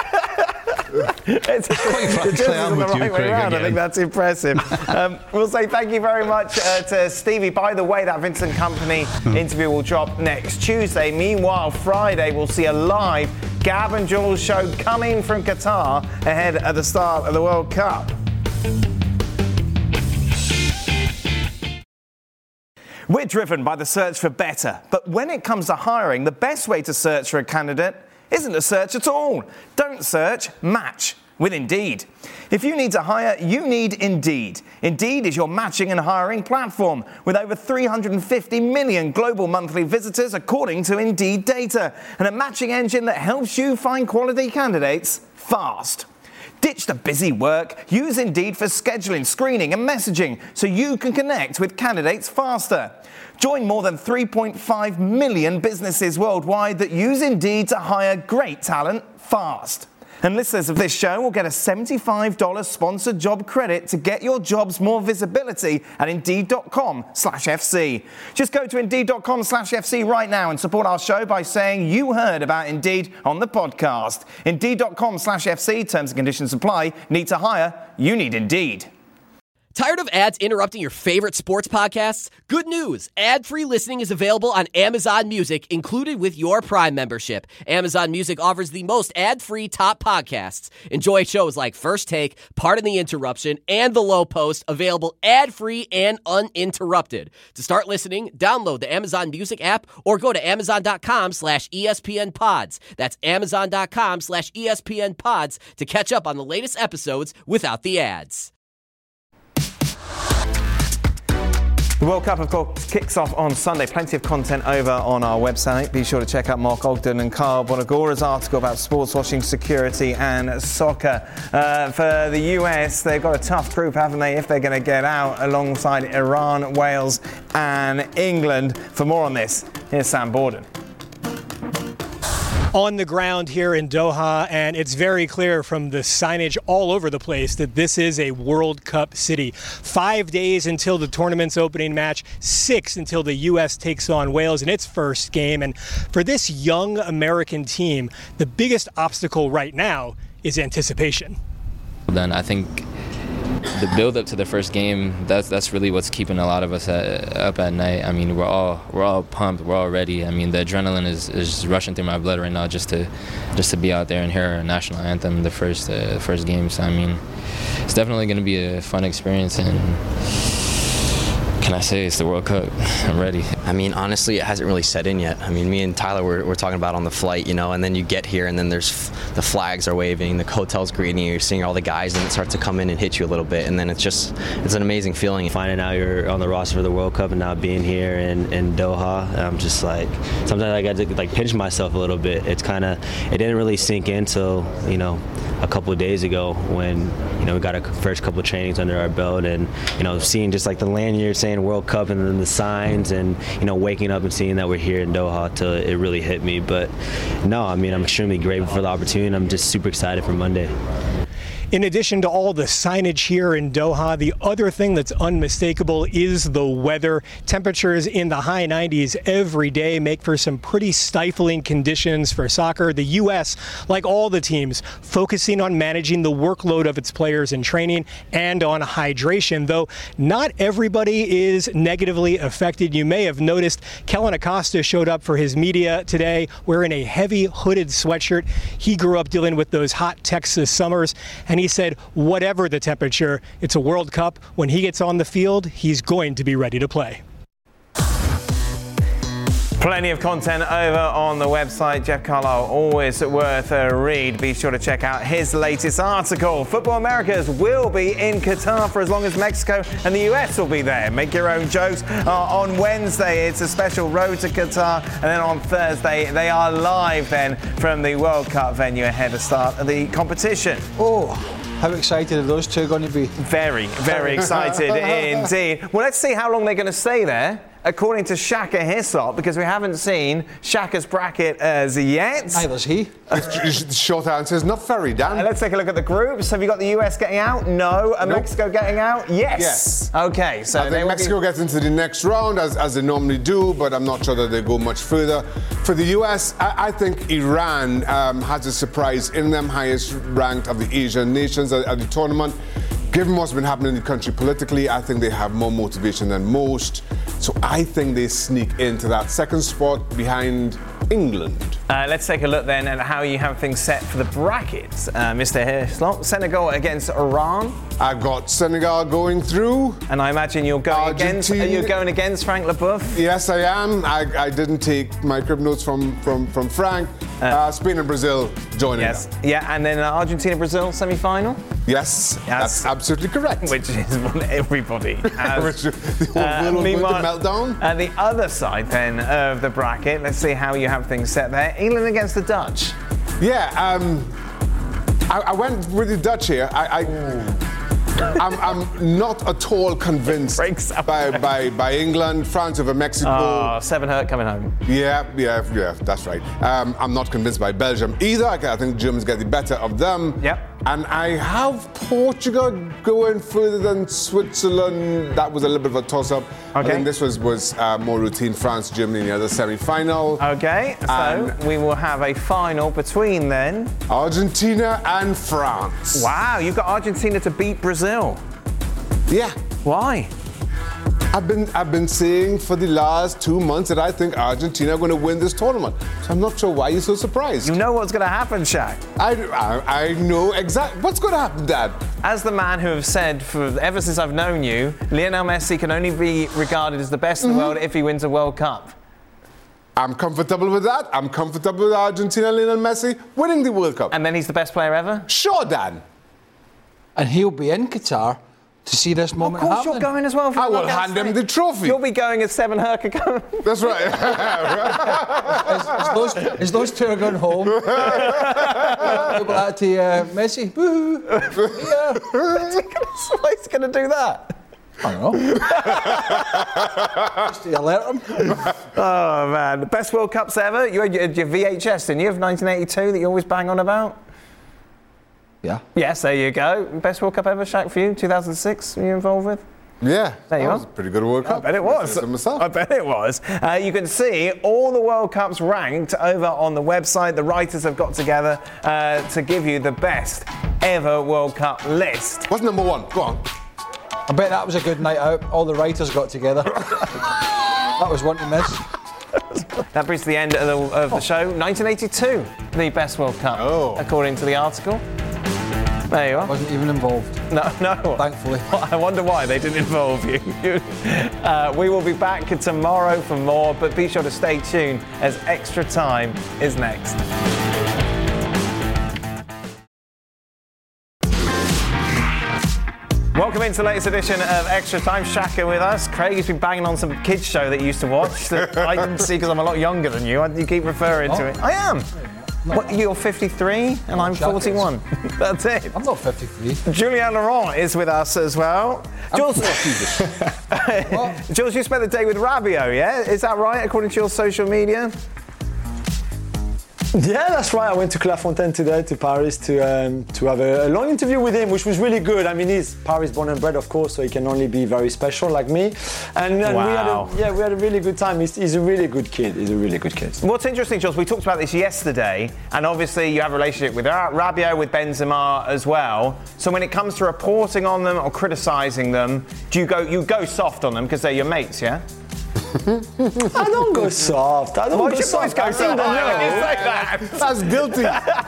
Speaker 8: It's quite frankly, I'm with the right you, way around. I think that's impressive. um, we'll say thank you very much uh, to Stevie. By the way, that Vincent Kompany interview will drop next Tuesday. Meanwhile, Friday we'll see a live Gab and Jules show coming from Qatar ahead of the start of the World Cup. We're driven by the search for better, but when it comes to hiring, the best way to search for a candidate isn't to search at all. Don't search, match with Indeed. If you need to hire, you need Indeed. Indeed is your matching and hiring platform with over three hundred fifty million global monthly visitors according to Indeed data, and a matching engine that helps you find quality candidates fast. Ditch the busy work. Use Indeed for scheduling, screening and messaging so you can connect with candidates faster. Join more than three point five million businesses worldwide that use Indeed to hire great talent fast. And listeners of this show will get a seventy-five dollars sponsored job credit to get your jobs more visibility at Indeed.com slash FC. Just go to Indeed.com slash FC right now and support our show by saying you heard about Indeed on the podcast. Indeed.com slash FC, terms and conditions apply. Need to hire? You need Indeed.
Speaker 15: Tired of ads interrupting your favorite sports podcasts? Good news! Ad-free listening is available on Amazon Music, included with your Prime membership. Amazon Music offers the most ad-free top podcasts. Enjoy shows like First Take, Pardon the Interruption, and The Low Post, available ad-free and uninterrupted. To start listening, download the Amazon Music app or go to amazon.com slash ESPN pods. That's amazon.com slash ESPN pods to catch up on the latest episodes without the ads.
Speaker 8: The World Cup, of course, kicks off on Sunday. Plenty of content over on our website. Be sure to check out Mark Ogden and Carl Bonagora's article about sports washing, security and soccer. Uh, for the U S, they've got a tough group, haven't they, if they're going to get out, alongside Iran, Wales and England. For more on this, here's Sam Borden.
Speaker 16: On the ground here in Doha, and it's very clear from the signage all over the place that this is a World Cup city. Five days until the tournament's opening match, six until the U S takes on Wales in its first game. And for this young American team, the biggest obstacle right now is anticipation.
Speaker 17: Then I think the build up to the first game, that's that's really what's keeping a lot of us at, up at night. I mean, we're all we're all pumped, we're all ready. I mean, the adrenaline is, is rushing through my blood right now just to just to be out there and hear our national anthem the first uh, first game. So I mean, it's definitely going to be a fun experience, and can I say it's the World Cup? I'm ready.
Speaker 18: I mean, honestly, it hasn't really set in yet. I mean, me and Tyler were, were talking about on the flight, you know, and then you get here and then there's f- the flags are waving, the hotel's greeting you, you're seeing all the guys, and it starts to come in and hit you a little bit, and then it's just, it's an amazing feeling.
Speaker 19: Finding out you're on the roster for the World Cup and now being here in, in Doha, I'm just like, sometimes I got to like pinch myself a little bit. It's kind of, it didn't really sink in till, you know, a couple of days ago when, you know, we got our first couple of trainings under our belt, and, you know, seeing just like the lanyard saying World Cup and then the signs, and, you know, waking up and seeing that we're here in Doha, till it really hit me. But no, I mean, I'm extremely grateful for the opportunity, and I'm just super excited for Monday.
Speaker 16: In addition to all the signage here in Doha, the other thing that's unmistakable is the weather. Temperatures in the high nineties every day make for some pretty stifling conditions for soccer. The U S, like all the teams, focusing on managing the workload of its players in training and on hydration, though not everybody is negatively affected. You may have noticed Kellen Acosta showed up for his media today wearing a heavy hooded sweatshirt. He grew up dealing with those hot Texas summers, and he said whatever the temperature, it's a World Cup. When he gets on the field, he's going to be ready to play.
Speaker 8: Plenty of content over on the website. Jeff Carlisle, always worth a read. Be sure to check out his latest article. Football Americas will be in Qatar for as long as Mexico and the U S will be there. Make your own jokes. Uh, on Wednesday, it's a special road to Qatar. And then on Thursday, they are live then from the World Cup venue ahead of the start of the competition.
Speaker 7: Oh, how excited are those two going to be?
Speaker 8: Very, very excited indeed. Well, let's see how long they're going to stay there. According to Shaka Hislop, because we haven't seen Shaka's bracket as yet.
Speaker 7: Neither's he.
Speaker 6: The short answer is not very, Dan.
Speaker 8: Uh, let's take a look at the groups. Have you got the U S getting out? No. And
Speaker 6: nope.
Speaker 8: Mexico getting out? Yes.
Speaker 6: Yes.
Speaker 8: Okay, so
Speaker 6: I think Mexico be... gets into the next round as, as they normally do, but I'm not sure that they go much further. For the U S, I, I think Iran um, has a surprise in them, highest ranked of the Asian nations at, at the tournament. Given what's been happening in the country politically, I think they have more motivation than most. So I think they sneak into that second spot behind England.
Speaker 8: Uh, let's take a look then at how you have things set for the brackets. Uh, Mister Hislop, Senegal against Iran.
Speaker 6: I've got Senegal going through.
Speaker 8: And I imagine you're going Argentina. against. Are you going against Frank Leboeuf?
Speaker 6: Yes, I am. I, I didn't take my crib notes from from from Frank. Uh, uh, Spain and Brazil joining.
Speaker 8: Yes.
Speaker 6: Them.
Speaker 8: Yeah, and then uh, Argentina Brazil semi-final.
Speaker 6: Yes, yes, that's absolutely correct.
Speaker 8: Which is what everybody has.
Speaker 6: the whole uh, world meanwhile, the meltdown.
Speaker 8: At the other side then of the bracket, let's see how you have things set there. England against the Dutch.
Speaker 6: Yeah, um, I, I went with the Dutch here. I, I I'm, I'm not at all convinced by, by, by England, France over Mexico.
Speaker 8: Oh, seven hurt coming home.
Speaker 6: Yeah, yeah, yeah, that's right. Um, I'm not convinced by Belgium either. I think Germans get the better of them.
Speaker 8: Yep.
Speaker 6: And I have Portugal going further than Switzerland. That was a little bit of a toss-up.
Speaker 8: Okay.
Speaker 6: I think this was, was uh, more routine. France, Germany in the other semi-final.
Speaker 8: Okay, so and we will have a final between then
Speaker 6: Argentina and France.
Speaker 8: Wow, you've got Argentina to beat Brazil.
Speaker 6: Yeah.
Speaker 8: Why?
Speaker 6: I've been I've been saying for the last two months that I think Argentina are going to win this tournament. So I'm not sure why you're so surprised.
Speaker 8: You know what's going to happen, Shaq.
Speaker 6: I, I, I know exactly what's going to happen, Dad.
Speaker 8: As the man who have said for ever since I've known you, Lionel Messi can only be regarded as the best in the mm-hmm. world if he wins a World Cup.
Speaker 6: I'm comfortable with that. I'm comfortable with Argentina, Lionel Messi winning the World Cup.
Speaker 8: And then he's the best player ever?
Speaker 6: Sure, Dan.
Speaker 7: And he'll be in Qatar to see this moment
Speaker 8: happen. Of course
Speaker 7: happening.
Speaker 8: you're going as well.
Speaker 6: I will hand him the trophy.
Speaker 8: You'll be going as Seven Herker.
Speaker 6: That's right.
Speaker 7: as, as, those, as those two are going home, you'll be like to uh, Messi. Boo! Yeah.
Speaker 8: Why is he going to do that?
Speaker 7: I don't know. Just to alert him.
Speaker 8: Oh, man. The best World Cups ever? You had your, your V H S, didn't you, of nineteen eighty-two that you always bang on about?
Speaker 7: Yeah.
Speaker 8: Yes, there you go. Best World Cup ever, Shaq, for you? two thousand six, were you involved with?
Speaker 6: Yeah,
Speaker 8: there you
Speaker 6: that
Speaker 8: are.
Speaker 6: was a pretty good World Cup.
Speaker 8: I bet it was. I bet it was. Uh, you can see all the World Cups ranked over on the website. The writers have got together uh, to give you the best ever World Cup list.
Speaker 6: What's number one? Go on.
Speaker 7: I bet that was a good night out. All the writers got together. That was one to miss.
Speaker 8: That brings to the end of the, of the show. nineteen eighty-two, the best World Cup,
Speaker 6: oh.
Speaker 8: according to the article. There you are.
Speaker 7: I wasn't even involved.
Speaker 8: No, no.
Speaker 7: Thankfully.
Speaker 8: I wonder why they didn't involve you. uh, we will be back tomorrow for more, but be sure to stay tuned as Extra Time is next. Welcome into the latest edition of Extra Time. Shaka with us. Craig has been banging on some kids show that you used to watch that I didn't see because I'm a lot younger than you. You keep referring
Speaker 7: oh.
Speaker 8: to it. I am. What, you're fifty-three and I'm forty-one. That's it.
Speaker 7: I'm not fifty-three.
Speaker 8: Julien Laurent is with us as well. Jules, Jules, you spent the day with Rabiot, yeah? Is that right, according to your social media?
Speaker 9: Yeah, that's right. I went to Clairefontaine today to Paris to um, to have a, a long interview with him, which was really good. I mean, he's Paris born and bred, of course, so he can only be very special like me. And, and
Speaker 8: wow.
Speaker 9: we had a, yeah, we had a really good time. He's, he's a really good kid. He's a really good kid.
Speaker 8: What's interesting, Jules, we talked about this yesterday, and obviously you have a relationship with Rabiot, with Benzema as well. So when it comes to reporting on them or criticising them, do you go you go soft on them because they're your mates, yeah?
Speaker 9: I don't go soft. I don't
Speaker 8: Why
Speaker 9: go
Speaker 8: do you
Speaker 9: soft.
Speaker 8: boys go
Speaker 9: I think
Speaker 8: soft?
Speaker 9: they know.
Speaker 8: When you say that?
Speaker 6: That's guilty.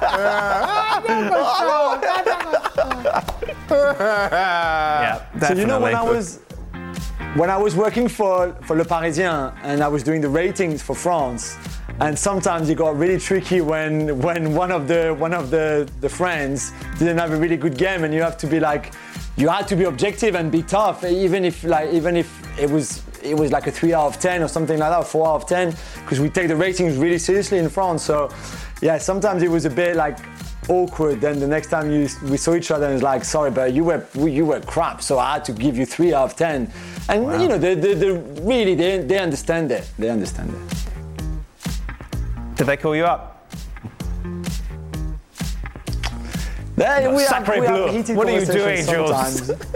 Speaker 8: Yeah, definitely.
Speaker 9: So you know when I was when I was working for for Le Parisien and I was doing the ratings for France, and sometimes it got really tricky when when one of the one of the the friends didn't have a really good game, and you have to be like, you had to be objective and be tough, even if like even if it was it was like a three out of ten or something like that, or four out of ten, because we take the ratings really seriously in France. So yeah, sometimes it was a bit like awkward. Then the next time you we saw each other, and it's like, sorry, but you were you were crap, so I had to give you three out of ten. And wow. you know, they, they, they really they they understand it. They understand it.
Speaker 8: Did they call you up?
Speaker 9: There, we have,
Speaker 8: Sacré
Speaker 9: we
Speaker 8: bleu.
Speaker 9: have heated
Speaker 8: What are you doing,
Speaker 9: sometimes.
Speaker 8: Jules?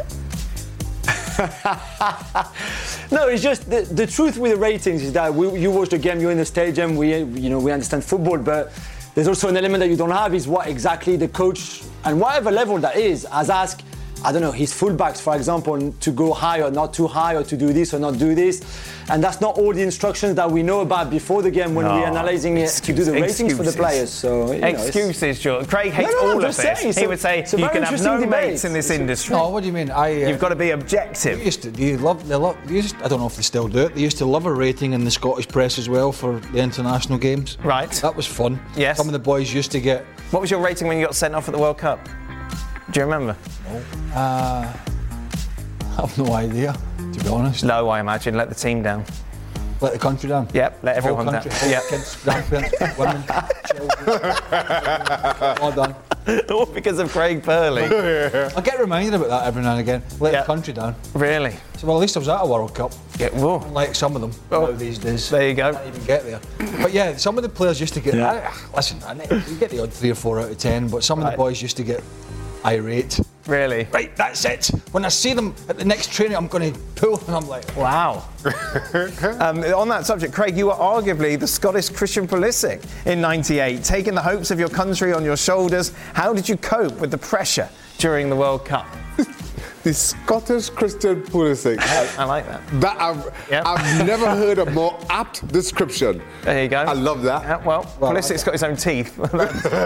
Speaker 9: No, it's just the, the truth with the ratings is that we, you watch the game, you're in the stadium, we you know we understand football, but there's also an element that you don't have is what exactly the coach, and whatever level that is, has asked, I don't know, his fullbacks, for example, to go high or not too high, or to do this or not do this. And that's not all the instructions that we know about before the game when no, we're analysing it to do the ratings excuses. For the players. So you know,
Speaker 8: excuses, George. Craig hates
Speaker 9: no, no,
Speaker 8: all of
Speaker 9: saying,
Speaker 8: this. He would say you can have no debate. mates in this industry.
Speaker 7: No, what do you mean? I, uh,
Speaker 8: You've got to be objective.
Speaker 7: They used to, they love, they love, they used, I don't know if they still do it. They used to love a rating in the Scottish press as well for the international games.
Speaker 8: Right.
Speaker 7: That was fun.
Speaker 8: Yes.
Speaker 7: Some of the boys used to get.
Speaker 8: What was your rating when you got sent off at the World Cup? Do you remember?
Speaker 7: No. Uh, I have no idea, to be honest.
Speaker 8: Low, I imagine. Let the team down.
Speaker 7: Let the country down.
Speaker 8: Yep, let everyone down.
Speaker 7: Yep. Kids, grandparents, women, children. All done.
Speaker 8: All because of Craig Purley.
Speaker 7: I get reminded about that every now and again. Let yep. the country down.
Speaker 8: Really?
Speaker 7: So, well, at least I was at a World Cup.
Speaker 8: Yeah, whoa.
Speaker 7: Like some of them oh. now these days.
Speaker 8: There you go.
Speaker 7: I can't even get there. But yeah, some of the players used to get. Yeah. I, listen, I, you get the odd three or four out of ten, but some right. of the boys used to get irate.
Speaker 8: Really?
Speaker 7: Right, that's it. When I see them at the next training, I'm going to pull, and I'm like,
Speaker 8: wow. um, on that subject, Craig, you were arguably the Scottish Christian Pulisic in ninety-eight, taking the hopes of your country on your shoulders. How did you cope with the pressure during the World Cup?
Speaker 6: The Scottish Christian Pulisic.
Speaker 8: I, I like that.
Speaker 6: That I've, yep. I've never heard a more apt description.
Speaker 8: There you go.
Speaker 6: I love that.
Speaker 8: Yeah, well, well, Pulisic's got his own teeth.
Speaker 6: Well,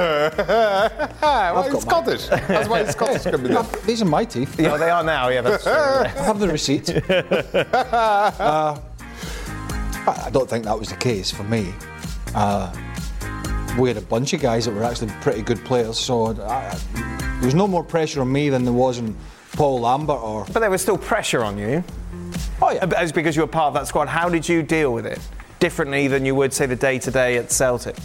Speaker 6: he's Scottish. Mine. That's why he's Scottish. Can be done.
Speaker 7: These are my teeth.
Speaker 8: Yeah, they are now. Yeah, that's true.
Speaker 7: I have the receipt. uh, I don't think that was the case for me. Uh, we had a bunch of guys that were actually pretty good players, so I, there was no more pressure on me than there was on Paul Lambert or.
Speaker 8: But there was still pressure on you.
Speaker 7: Oh yeah.
Speaker 8: As because you were part of that squad. How did you deal with it differently than you would say the day to day at Celtic?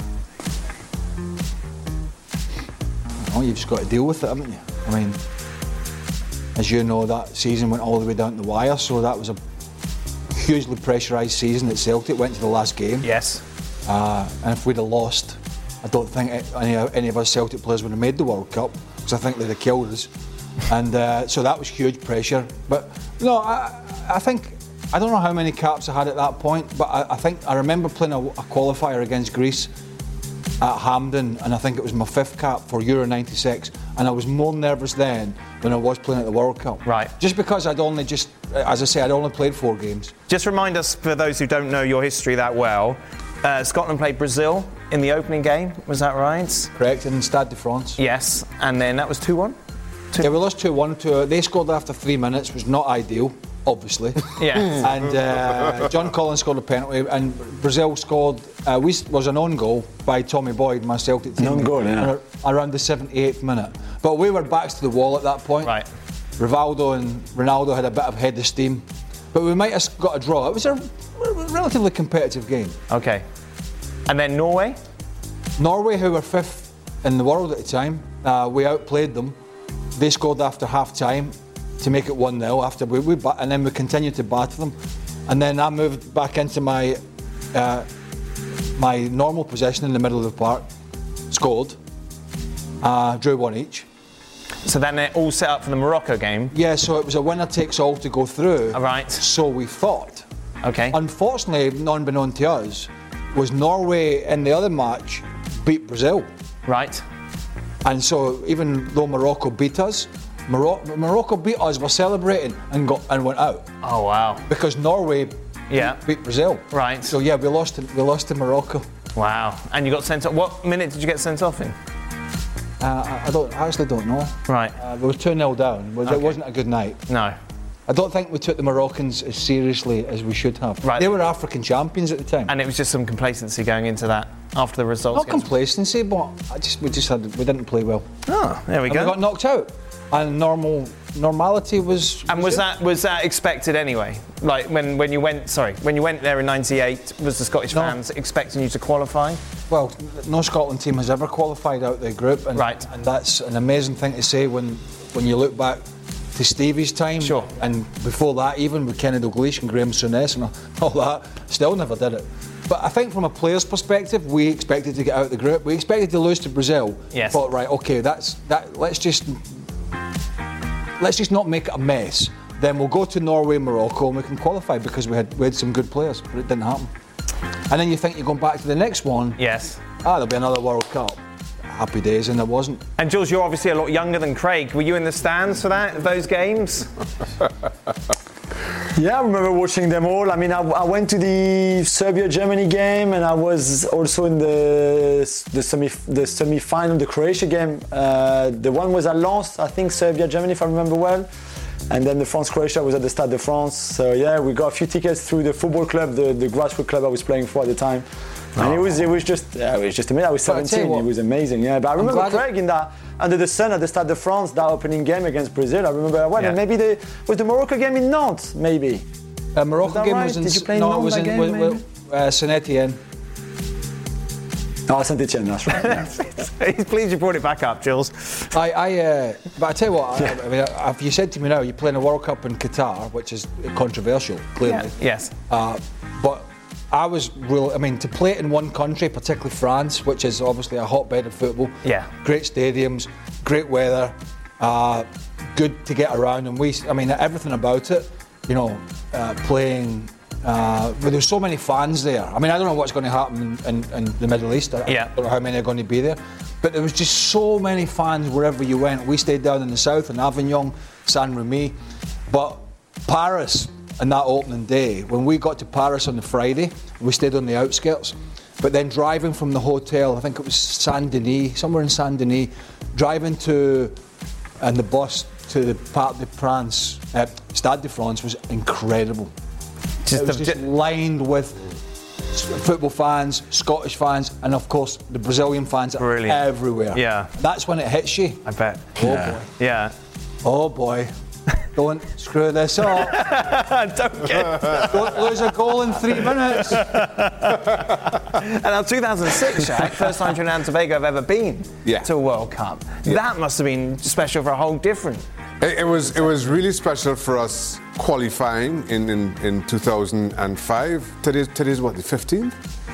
Speaker 7: Oh, you've just got to deal with it, haven't you? I mean, as you know, that season went all the way down to the wire, so that was a hugely pressurised season at Celtic. Went to the last game.
Speaker 8: Yes.
Speaker 7: Uh, and if we'd have lost, I don't think any, any of us Celtic players would have made the World Cup, because I think they'd have killed us. and uh, so that was huge pressure. But no, I, I think I don't know how many caps I had at that point, but I, I think I remember playing a, a qualifier against Greece at Hampden, and I think it was my fifth cap for Euro ninety-six, and I was more nervous then than I was playing at the World Cup.
Speaker 8: Right.
Speaker 7: Just because I'd only just, as I say, I'd only played four games.
Speaker 8: Just remind us, for those who don't know your history that well, uh, Scotland played Brazil in the opening game, was that right?
Speaker 7: Correct, in Stade de France.
Speaker 8: Yes, and then that was two one?
Speaker 7: Yeah, we lost two one to, they scored after three minutes, which was not ideal, obviously.
Speaker 8: Yeah.
Speaker 7: And uh, John Collins scored a penalty, and Brazil scored, uh, we, was an own goal by Tommy Boyd, my Celtic team.
Speaker 9: An own goal, yeah.
Speaker 7: Around the seventy-eighth minute. But we were backs to the wall at that point.
Speaker 8: Right.
Speaker 7: Rivaldo and Ronaldo had a bit of head of steam. But we might have got a draw. It was a relatively competitive game.
Speaker 8: Okay. And then Norway?
Speaker 7: Norway, who were fifth in the world at the time, uh, we outplayed them. They scored after half time to make it one nil after we, we ba- and then we continued to batter them. And then I moved back into my uh, my normal position in the middle of the park, scored, uh, drew one each.
Speaker 8: So then they're all set up for the Morocco game?
Speaker 7: Yeah, so it was a winner takes all to go through.
Speaker 8: All right.
Speaker 7: So we thought.
Speaker 8: Okay.
Speaker 7: Unfortunately, non-beknown to us, was Norway in the other match beat Brazil.
Speaker 8: Right.
Speaker 7: And so even though Morocco beat us, Morocco, Morocco beat us, we're celebrating and got and went out.
Speaker 8: Oh wow!
Speaker 7: Because Norway
Speaker 8: yeah.
Speaker 7: beat Brazil.
Speaker 8: Right.
Speaker 7: So yeah, we lost to, we lost to Morocco.
Speaker 8: Wow! And you got sent off. What minute did you get sent off in?
Speaker 7: Uh, I, I don't I actually don't know.
Speaker 8: Right.
Speaker 7: Uh, we were two nil down. It, was,
Speaker 8: okay.
Speaker 7: It wasn't a good night.
Speaker 8: No.
Speaker 7: I don't think we took the Moroccans as seriously as we should have.
Speaker 8: Right.
Speaker 7: They were African champions at the time.
Speaker 8: And it was just some complacency going into that after the results.
Speaker 7: Not complacency, but I just we just had we didn't play well.
Speaker 8: Oh, there we
Speaker 7: and
Speaker 8: go.
Speaker 7: We got knocked out. And normal normality was.
Speaker 8: And was that was that expected anyway? Like when, when you went sorry when you went there in ninety-eight, was the Scottish
Speaker 7: no.
Speaker 8: fans expecting you to qualify?
Speaker 7: Well, no Scotland team has ever qualified out their group, and,
Speaker 8: right.
Speaker 7: and that's an amazing thing to say when when you look back to Stevie's time.
Speaker 8: Sure.
Speaker 7: And before that, even with Kenny Dalglish and Graham Souness and all that, still never did it. But I think from a player's perspective, we expected to get out of the group. We expected to lose to Brazil.
Speaker 8: Yes.
Speaker 7: Thought, right, okay, that's that. Let's just let's just not make it a mess. Then we'll go to Norway, Morocco, and we can qualify because we had we had some good players, but it didn't happen. And then you think you're going back to the next one.
Speaker 8: Yes.
Speaker 7: Ah, there'll be another World Cup. Happy days, and there wasn't.
Speaker 8: And Jules, you're obviously a lot younger than Craig. Were you in the stands for that, those games?
Speaker 9: Yeah, I remember watching them all. I mean, I, I went to the Serbia-Germany game, and I was also in the the semi the semi-final, the Croatia game. Uh, the one was at Lens, I think, Serbia-Germany, if I remember well. And then the France-Croatia was at the Stade de France. So yeah, we got a few tickets through the football club, the, the grassroots club I was playing for at the time. And oh. it was it was just yeah, it was just amazing. I was seventeen. It was amazing. Yeah, but I remember Craig in that under the sun at the Stade de France, that opening game against Brazil. I remember well, yeah. maybe the was the Morocco game in Nantes, maybe.
Speaker 7: Uh, Morocco game
Speaker 9: right?
Speaker 7: was in.
Speaker 9: Did you play
Speaker 7: no,
Speaker 9: Nantes
Speaker 7: it was
Speaker 9: that
Speaker 7: in
Speaker 9: game,
Speaker 7: with,
Speaker 9: maybe?
Speaker 7: with, uh, Saint-Étienne.
Speaker 9: Oh, Saint-Étienne, that's right. Yeah.
Speaker 8: He's pleased you brought it back up, Jules.
Speaker 7: I, I uh, but I tell you what, I, I mean, if you said to me now, you're playing a World Cup in Qatar, which is controversial, clearly.
Speaker 8: Yeah. Yes.
Speaker 7: Uh, but I was real. I mean, to play it in one country, particularly France, which is obviously a hotbed of football.
Speaker 8: Yeah.
Speaker 7: Great stadiums, great weather, uh, good to get around, and we. I mean, everything about it. You know, uh, playing. Uh, but there's so many fans there. I mean, I don't know what's going to happen in, in, in the Middle East. I,
Speaker 8: yeah.
Speaker 7: I don't know how many are going to be there. But there was just so many fans wherever you went. We stayed down in the south in Avignon, Saint-Remy. But Paris, on that opening day, when we got to Paris on the Friday, we stayed on the outskirts. But then driving from the hotel, I think it was Saint-Denis, somewhere in Saint-Denis, driving to, and the bus to the Parc des Princes, uh, Stade de France was incredible. Just it was just lined with football fans, Scottish fans, and of course the Brazilian fans are everywhere.
Speaker 8: Yeah.
Speaker 7: That's when it hits you.
Speaker 8: I bet.
Speaker 7: Oh
Speaker 8: yeah.
Speaker 7: boy.
Speaker 8: Yeah.
Speaker 7: Oh boy. Don't screw this up.
Speaker 8: Don't get
Speaker 7: Don't lose a goal in three minutes.
Speaker 8: And now two thousand six, Shaq, first time Trinidad and Tobago have ever been
Speaker 6: yeah.
Speaker 8: to a World Cup.
Speaker 6: Yeah.
Speaker 8: That must have been special for a whole different.
Speaker 6: It, it was it was really special for us qualifying in, in, in two thousand five. Today's, today's what, the fifteenth?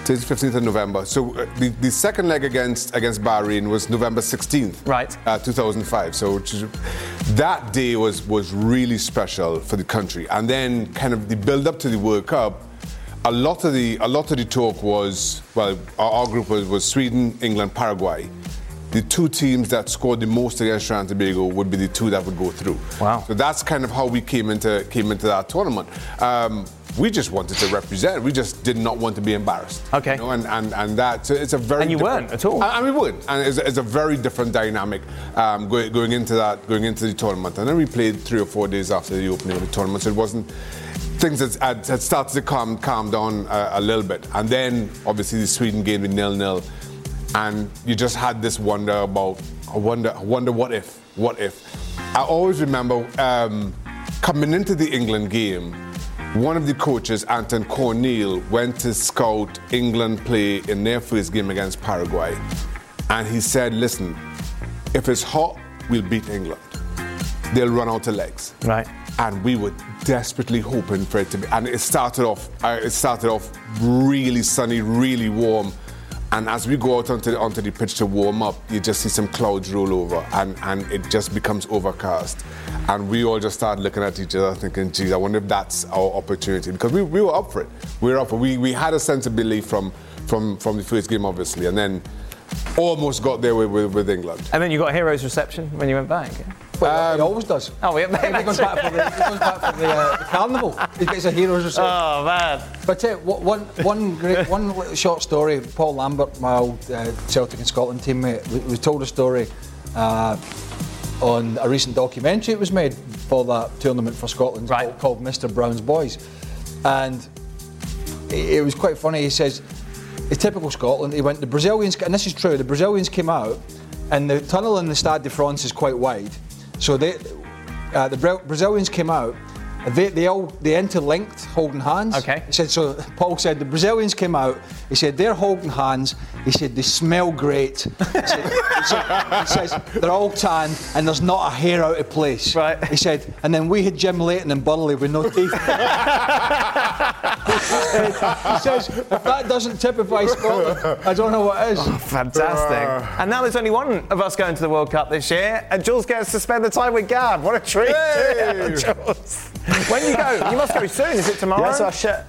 Speaker 6: Today's fifteenth of November. So uh, the, the second leg against against Bahrain was November sixteenth,
Speaker 8: right?
Speaker 6: Uh, two thousand five. So which is, that day was was really special for the country. And then kind of the build up to the World Cup. A lot of the a lot of the talk was well, our, our group was, was Sweden, England, Paraguay. The two teams that scored the most against Trinidad and Tobago would be the two that would go through.
Speaker 8: Wow!
Speaker 6: So that's kind of how we came into came into that tournament. Um, We just wanted to represent. We just did not want to be embarrassed.
Speaker 8: Okay.
Speaker 6: You know, and, and, and that, so it's a very
Speaker 8: And you weren't at all.
Speaker 6: And, and we weren't. And it's, it's a very different dynamic um, going, going into that, going into the tournament. And then we played three or four days after the opening of the tournament. So it wasn't, things had, had, had started to calm, calm down a, a little bit. And then obviously the Sweden game with nil-nil. And you just had this wonder about, I wonder, I wonder what if, what if. I always remember um, coming into the England game, one of the coaches, Anton Cornel, went to scout England play in their first game against Paraguay. And he said, listen, if it's hot, we'll beat England. They'll run out of legs.
Speaker 8: Right.
Speaker 6: And we were desperately hoping for it to be. And it started off, uh, it started off really sunny, really warm. And as we go out onto the, onto the pitch to warm up, you just see some clouds roll over and, and it just becomes overcast. And we all just started looking at each other thinking, geez, I wonder if that's our opportunity. Because we, we were up for it. We were up for it. We, we had a sense of belief from, from, from the first game, obviously, and then almost got there with, with, with England.
Speaker 8: And then you got a hero's reception when you went back?
Speaker 7: Well, um, he always does.
Speaker 8: Oh, yeah,
Speaker 7: he goes back for the, he goes back for the, uh, the carnival. He gets a hero's reception.
Speaker 8: Oh, man.
Speaker 7: But uh, one, one, great, one little short story. Paul Lambert, my old uh, Celtic and Scotland teammate, was told a story uh, on a recent documentary that was made for that tournament for Scotland, right, called, called Mister Brown's Boys. And it, it was quite funny. He says, it's typical Scotland. He went, the Brazilians, and this is true, the Brazilians came out, and the tunnel in the Stade de France is quite wide. So they, uh, the Bra- Brazilians came out, they, they all they interlinked holding hands.
Speaker 8: Okay.
Speaker 7: He said, so Paul said the Brazilians came out, he said they're holding hands, he said they smell great. He, said, he, said, he says they're all tan and there's not a hair out of place.
Speaker 8: Right.
Speaker 7: He said, and then we had Jim Leighton and Burley with no teeth. He says, if that doesn't typify Scotland, I don't know what is.
Speaker 8: Oh, fantastic. And now there's only one of us going to the World Cup this year, and Jules gets to spend the time with Gab. What a treat.
Speaker 6: Hey.
Speaker 8: Jules. When you go, you must go soon. Is it tomorrow?
Speaker 9: Yeah, so I share.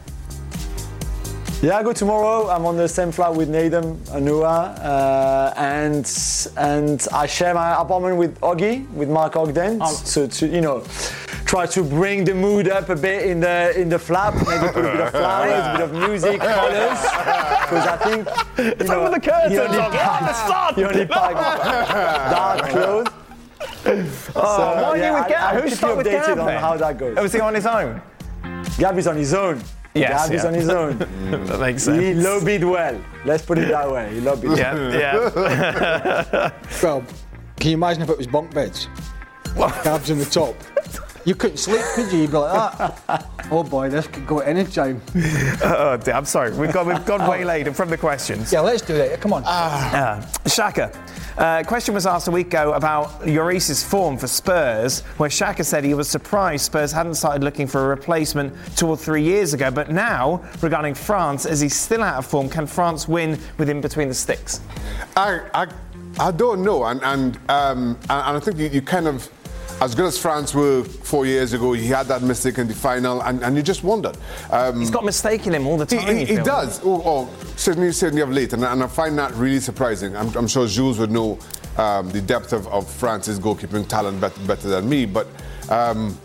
Speaker 9: Yeah, I go tomorrow. I'm on the same flight with Nathan Anua, uh, and and I share my apartment with Oggy, with Mark Ogden. Oh. So to you know, try to bring the mood up a bit in the in the flat. Maybe put a bit of flowers, a bit of music, colours. Because I think you
Speaker 8: it's
Speaker 9: know,
Speaker 8: over the curtains.
Speaker 9: you only
Speaker 8: Oh,
Speaker 9: pack,
Speaker 8: the
Speaker 9: you only pack dark clothes.
Speaker 8: Oh,
Speaker 9: so,
Speaker 8: why are
Speaker 9: yeah,
Speaker 8: you with Gab?
Speaker 9: I'll
Speaker 8: Who's
Speaker 9: keep you
Speaker 8: stuck with
Speaker 9: updated
Speaker 8: Gab
Speaker 9: on
Speaker 8: then?
Speaker 9: how that goes.
Speaker 8: Oh, is he on his own?
Speaker 9: Gab is on his own.
Speaker 8: Yes,
Speaker 9: Gab
Speaker 8: yeah.
Speaker 9: is on his own.
Speaker 8: That makes sense.
Speaker 9: He lobbied well. Let's put it that way. He lobbied well.
Speaker 8: Yeah, yeah.
Speaker 7: Well, can you imagine if it was bunk beds? Gab's in the top. You couldn't sleep, could you? You'd be like that. Oh boy, this could go at any time.
Speaker 8: Oh dear, I'm sorry. We've got we've gone waylaid from the questions.
Speaker 7: Yeah, let's do that. Come on.
Speaker 8: Uh, Shaka. Uh, question was asked a week ago about Lloris's form for Spurs, where Shaka said he was surprised Spurs hadn't started looking for a replacement two or three years ago. But now, regarding France, is he still out of form? Can France win with him between the sticks?
Speaker 6: I I, I don't know, and and um, and, and I think you, you kind of. As good as France were four years ago, he had that mistake in the final, and, and you just wondered. Um,
Speaker 8: He's got mistake in him all the time.
Speaker 6: He, he, he does. Oh, oh, certainly, certainly of late, and, and I find that really surprising. I'm, I'm sure Jules would know um, the depth of, of France's goalkeeping talent better, better than me, but um,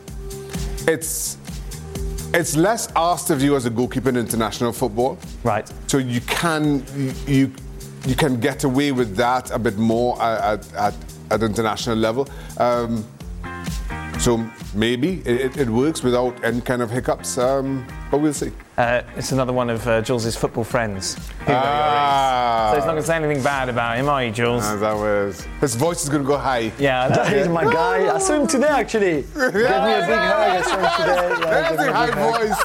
Speaker 6: it's it's less asked of you as a goalkeeper in international football.
Speaker 8: Right.
Speaker 6: So you can you you can get away with that a bit more at at, at international level. Um, So maybe it, it works without any kind of hiccups, um, but we'll see.
Speaker 8: Uh, it's another one of uh, Jules' football friends.
Speaker 6: Ah.
Speaker 8: So he's not going to say anything bad about him, are you, Jules?
Speaker 6: Ah, that was. His voice is going to go high.
Speaker 8: Yeah,
Speaker 9: that is my guy. I saw him today, actually. Yeah. Gave me a big hug. I saw him today. Yeah,
Speaker 6: There's a high voice.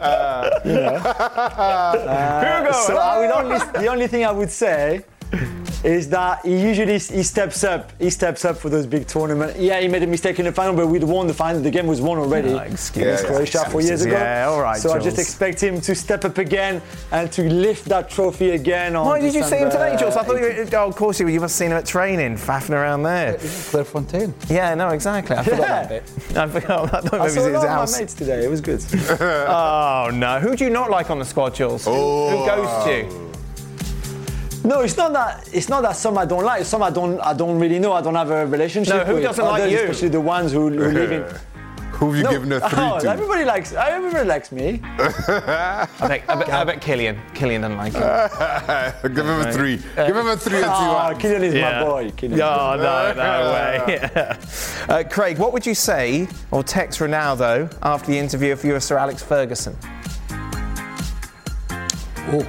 Speaker 9: you know. Uh, so I would only, the only thing I would say is that he usually he steps up. He steps up for those big tournaments. Yeah, he made a mistake in the final, but we'd won the final. The game was won already.
Speaker 8: No, excuse
Speaker 9: against Croatia four years ago.
Speaker 8: Yeah, all right,
Speaker 9: So
Speaker 8: Jules.
Speaker 9: I just expect him to step up again and to lift that trophy again. On
Speaker 8: Why did you see him today,
Speaker 9: December
Speaker 8: Jules? I thought you were, oh, of course you were. You must have seen him at training, faffing around there.
Speaker 7: Clairefontaine.
Speaker 8: Yeah, no, exactly. I forgot
Speaker 9: Yeah.
Speaker 8: that bit. I forgot that.
Speaker 9: I
Speaker 8: Maybe
Speaker 9: saw
Speaker 8: it was
Speaker 9: a lot
Speaker 8: his
Speaker 9: of
Speaker 8: house.
Speaker 9: my mates today. It was good.
Speaker 8: Oh no! Who do you not like on the squad, Jules? Who-
Speaker 6: Oh,
Speaker 8: Who goes to you?
Speaker 9: No, it's not that. It's not that some I don't like. Some I don't. I don't really know. I don't have a relationship
Speaker 8: No, who
Speaker 9: with.
Speaker 8: doesn't like
Speaker 9: Others,
Speaker 8: you?
Speaker 9: Especially the ones who, who live in.
Speaker 6: Who have you
Speaker 9: No.
Speaker 6: given a three
Speaker 9: oh,
Speaker 6: to?
Speaker 9: Everybody likes. Everybody likes me.
Speaker 8: I bet, I bet, I bet Killian. Killian doesn't like him.
Speaker 6: Give him a three. Give him a three and see
Speaker 9: Oh,
Speaker 6: what.
Speaker 9: Killian is
Speaker 8: Yeah.
Speaker 9: my boy. Killian.
Speaker 8: Oh, no, no way. uh, Craig, what would you say or text Ronaldo after the interview if you were Sir Alex Ferguson?
Speaker 7: Oh.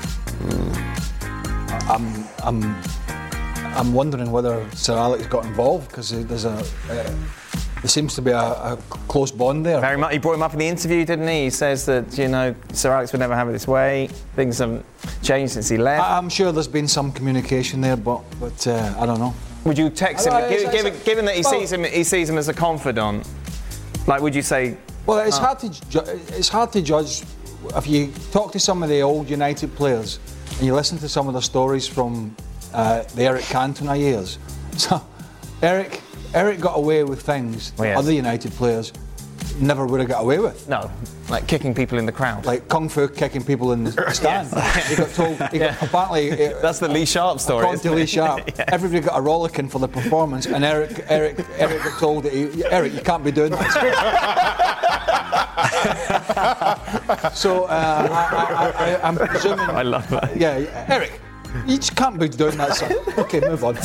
Speaker 7: I'm, I'm, I'm wondering whether Sir Alex got involved because there's a, uh, there seems to be a, a close bond there.
Speaker 8: Very much. He brought him up in the interview, didn't he? He says that, you know, Sir Alex would never have it this way. Things haven't changed since he left.
Speaker 7: I, I'm sure there's been some communication there, but but uh, I don't know.
Speaker 8: Would you text him,
Speaker 7: Uh, it's-
Speaker 8: given,
Speaker 7: it's-
Speaker 8: given, given that he
Speaker 7: well-
Speaker 8: sees him, he sees him as a confidant? Like, would you say?
Speaker 7: Well, it's
Speaker 8: Oh.
Speaker 7: hard to ju- it's hard to judge if you talk to some of the old United players and you listen to some of the stories from uh, the Eric Cantona years. So, Eric Eric got away with things
Speaker 8: Well, yes.
Speaker 7: that other United players never would have got away with.
Speaker 8: No, like kicking people in the crowd.
Speaker 7: Like kung fu kicking people in the stand. He got told. He got, apparently, uh,
Speaker 8: That's the Lee Sharp story.
Speaker 7: according to
Speaker 8: isn't
Speaker 7: Lee
Speaker 8: it?
Speaker 7: Sharp,
Speaker 8: Yeah.
Speaker 7: everybody got a rollicking for the performance, and Eric Eric Eric got told that he, Eric, you can't be doing this. So uh, I, I, I, I'm presuming.
Speaker 8: I love that.
Speaker 7: Yeah, Eric, you just can't be doing that. Son. Okay, move on.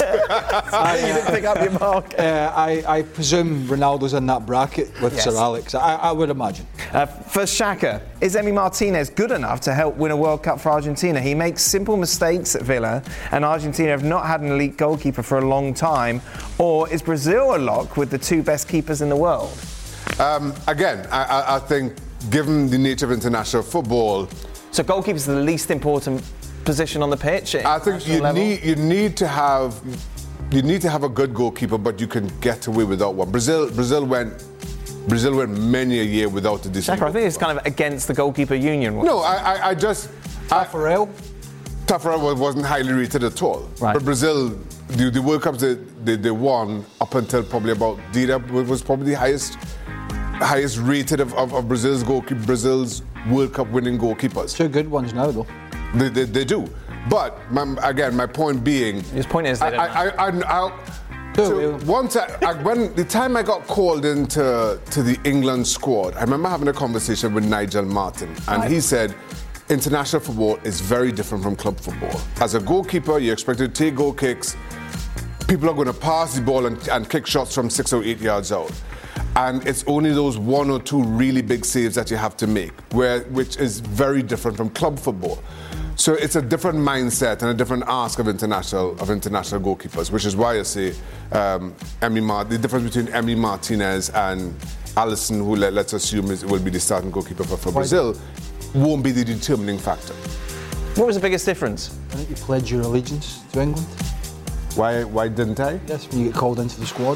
Speaker 7: I,
Speaker 8: you didn't pick up your mark.
Speaker 7: Uh, I, I presume Ronaldo's in that bracket with
Speaker 8: Yes.
Speaker 7: Sir Alex. I, I would imagine.
Speaker 8: Uh, for Xhaka, is Emi Martinez good enough to help win a World Cup for Argentina? He makes simple mistakes at Villa, and Argentina have not had an elite goalkeeper for a long time. Or is Brazil a lock with the two best keepers in the world?
Speaker 6: Um, again, I, I, I think, given the nature of international football,
Speaker 8: So goalkeeper's the least important position on the pitch. at
Speaker 6: I think
Speaker 8: international
Speaker 6: you
Speaker 8: level?
Speaker 6: need you need to have you need to have a good goalkeeper, but you can get away without one. Brazil Brazil went Brazil went many a year without a decent.
Speaker 8: Xhaka, I think it's kind of against the goalkeeper union.
Speaker 6: No, I, I, I just.
Speaker 7: Taffarel?
Speaker 6: Taffarel wasn't highly rated at all.
Speaker 8: Right.
Speaker 6: But Brazil, the, the World Cups they, they, they won up until probably about Dida was probably the highest highest rated of, of, of Brazil's goalkeeper, Brazil's World Cup winning goalkeepers.
Speaker 7: Two good ones now, though.
Speaker 6: They, they, they do. But my, again, my point being,
Speaker 8: his point is, they
Speaker 6: I,
Speaker 8: don't
Speaker 6: I, I, I, I, so once I, I, when the time I got called into to the England squad, I remember having a conversation with Nigel Martin, and he said, international football is very different from club football. As a goalkeeper, you're expected to take goal kicks. People are going to pass the ball and, and kick shots from six or eight yards out. And it's only those one or two really big saves that you have to make, where, which is very different from club football. So it's a different mindset and a different ask of international of international goalkeepers, which is why I say um, Emi Mar- the difference between Emi Martinez and Alisson, who let, let's assume is, will be the starting goalkeeper for, for Brazil, won't be the determining factor.
Speaker 8: What was the biggest difference?
Speaker 7: I think you pledged your allegiance to England.
Speaker 6: Why? Why didn't I?
Speaker 7: Yes, when you get called into the squad.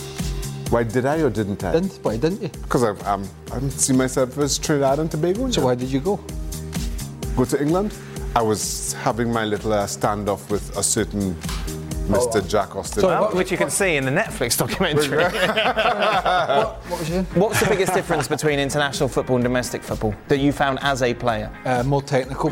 Speaker 6: Why did I or didn't I?
Speaker 7: Didn't? Why didn't you?
Speaker 6: Because I, um, I don't see myself as Trinidad and Tobago.
Speaker 7: So why did you go?
Speaker 6: Go to England? I was having my little uh, standoff with a certain Mister Jack Austin.
Speaker 8: So, well, which you can see in the Netflix documentary.
Speaker 7: what, what was you?
Speaker 8: What's the biggest difference between international football and domestic football that you found as a player?
Speaker 7: Uh, more technical,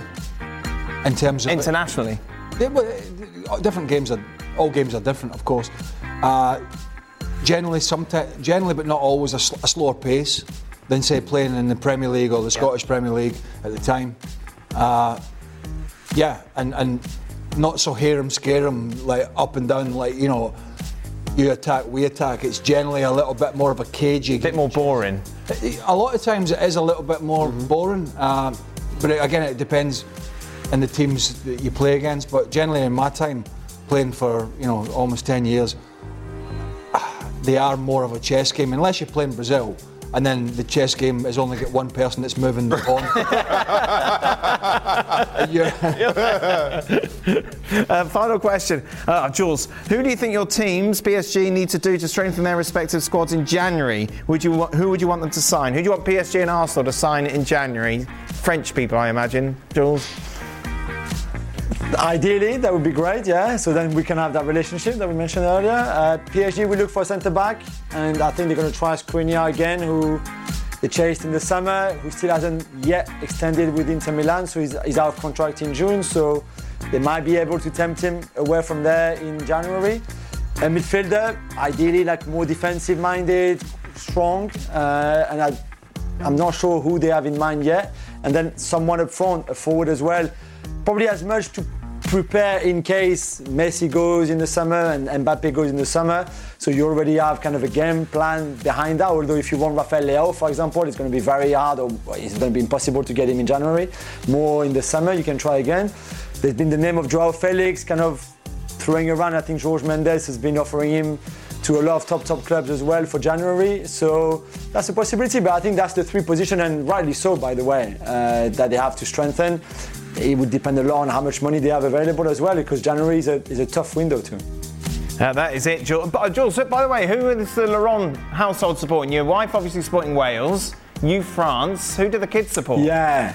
Speaker 7: in terms of
Speaker 8: internationally.
Speaker 7: Yeah, but uh, different games are all games are different, of course. Uh, generally, sometimes, generally, but not always, a, sl- a slower pace than say playing in the Premier League or the Scottish yeah. Premier League at the time. Uh, yeah, and and not so harem scarum like up and down like you know. You attack, we attack. It's generally a little bit more of a cagey.
Speaker 8: A bit more boring.
Speaker 7: A lot of times it is a little bit more mm-hmm. boring, uh, but it, again, it depends on the teams that you play against. But generally, in my time playing for you know almost ten years, they are more of a chess game. Unless you play in Brazil and then the chess game has only got one person that's moving the pawn.
Speaker 8: uh, final question, uh, Jules. Who do you think your teams, P S G, need to do to strengthen their respective squads in January? Would you who would you want them to sign? Who do you want P S G and Arsenal to sign in January? French people, I imagine. Jules.
Speaker 9: Ideally, that would be great, yeah. So then we can have that relationship that we mentioned earlier. Uh, P S G will look for a centre back, and I think they're going to try Skriniar again, who they chased in the summer, who still hasn't yet extended with Inter Milan, so he's, he's out of contract in June. So they might be able to tempt him away from there in January. A midfielder, ideally, like more defensive-minded, strong, uh, and I, I'm not sure who they have in mind yet. And then someone up front, a forward as well. Probably as much to prepare in case Messi goes in the summer and Mbappe goes in the summer. So you already have kind of a game plan behind that. Although if you want Rafael Leao, for example, it's going to be very hard, or it's going to be impossible to get him in January. More in the summer, you can try again. There's been the name of Joao Felix kind of throwing around. I think Jorge Mendes has been offering him to a lot of top, top clubs as well for January. So that's a possibility, but I think that's the three positions, and rightly so, by the way, uh, that they have to strengthen. It would depend a lot on how much money they have available as well, because January is a, is a tough window too.
Speaker 8: Uh, that is it, Jules. But, Jules, by the way, who is the Laurent household supporting? Your wife obviously supporting Wales, you France. Who do the kids support?
Speaker 9: Yeah.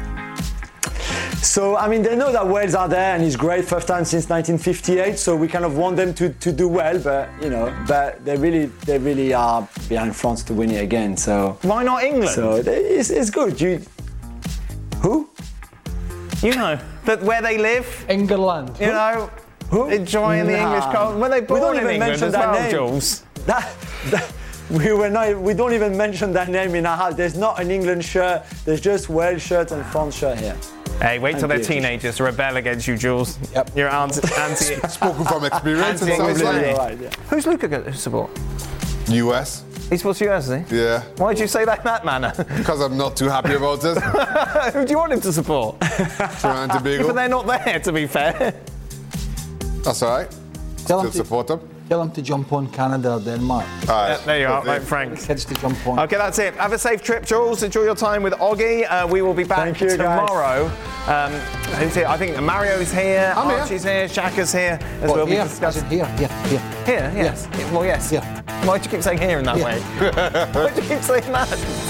Speaker 9: So, I mean, they know that Wales are there and it's great, first time since nineteen fifty-eight, so we kind of want them to, to do well, but, you know, but they really they really are behind France to win it again, so...
Speaker 8: Why not England?
Speaker 9: So, they, it's, it's good. You, who?
Speaker 8: You know, that where they live.
Speaker 7: England.
Speaker 8: You know,
Speaker 9: who?
Speaker 8: Enjoying nah. the English culture. Were they born
Speaker 9: we don't
Speaker 8: in
Speaker 9: even
Speaker 8: England
Speaker 9: mention
Speaker 8: as
Speaker 9: that
Speaker 8: well,
Speaker 9: name.
Speaker 8: Jules?
Speaker 9: That, that, we were not. We don't even mention that name in our house. There's not an England shirt. There's just Wales shirt and France shirt here.
Speaker 8: Hey, wait till
Speaker 9: Thank
Speaker 8: they're
Speaker 9: you.
Speaker 8: teenagers to rebel against you, Jules. Yep. You're anti. anti
Speaker 6: Spoken from experience. It sounds like.
Speaker 9: Right, yeah.
Speaker 8: Who's Luca going to support?
Speaker 6: U S.
Speaker 8: He supports U S, is he?
Speaker 6: Yeah.
Speaker 8: Why did you say that in that manner?
Speaker 6: Because I'm not too happy about it.
Speaker 8: Who do you want him to support?
Speaker 6: Trinidad and Tobago.
Speaker 8: But they're not there, to be fair.
Speaker 6: That's all right.
Speaker 7: Tell
Speaker 6: Still
Speaker 7: him to,
Speaker 6: support them.
Speaker 7: Tell them to jump on Canada or Denmark.
Speaker 6: All right.
Speaker 8: Yeah, there you are,
Speaker 6: Okay.
Speaker 8: right, Frank.
Speaker 7: Kids to jump on.
Speaker 8: Okay, that's it. Have a safe trip, Jules. Enjoy your time with Oggy. Uh, we will be back
Speaker 9: Thank you,
Speaker 8: tomorrow. Um, who's here? I think Mario's here.
Speaker 6: I'm here.
Speaker 8: Archie's here. Shaka's here. As
Speaker 7: What,
Speaker 8: we'll
Speaker 7: here?
Speaker 8: be discussing.
Speaker 7: As in here, here, here.
Speaker 8: Here, yes. Well, yes.
Speaker 7: Here.
Speaker 8: Why do you keep saying here in that
Speaker 7: Here.
Speaker 8: way? Why do you keep saying that?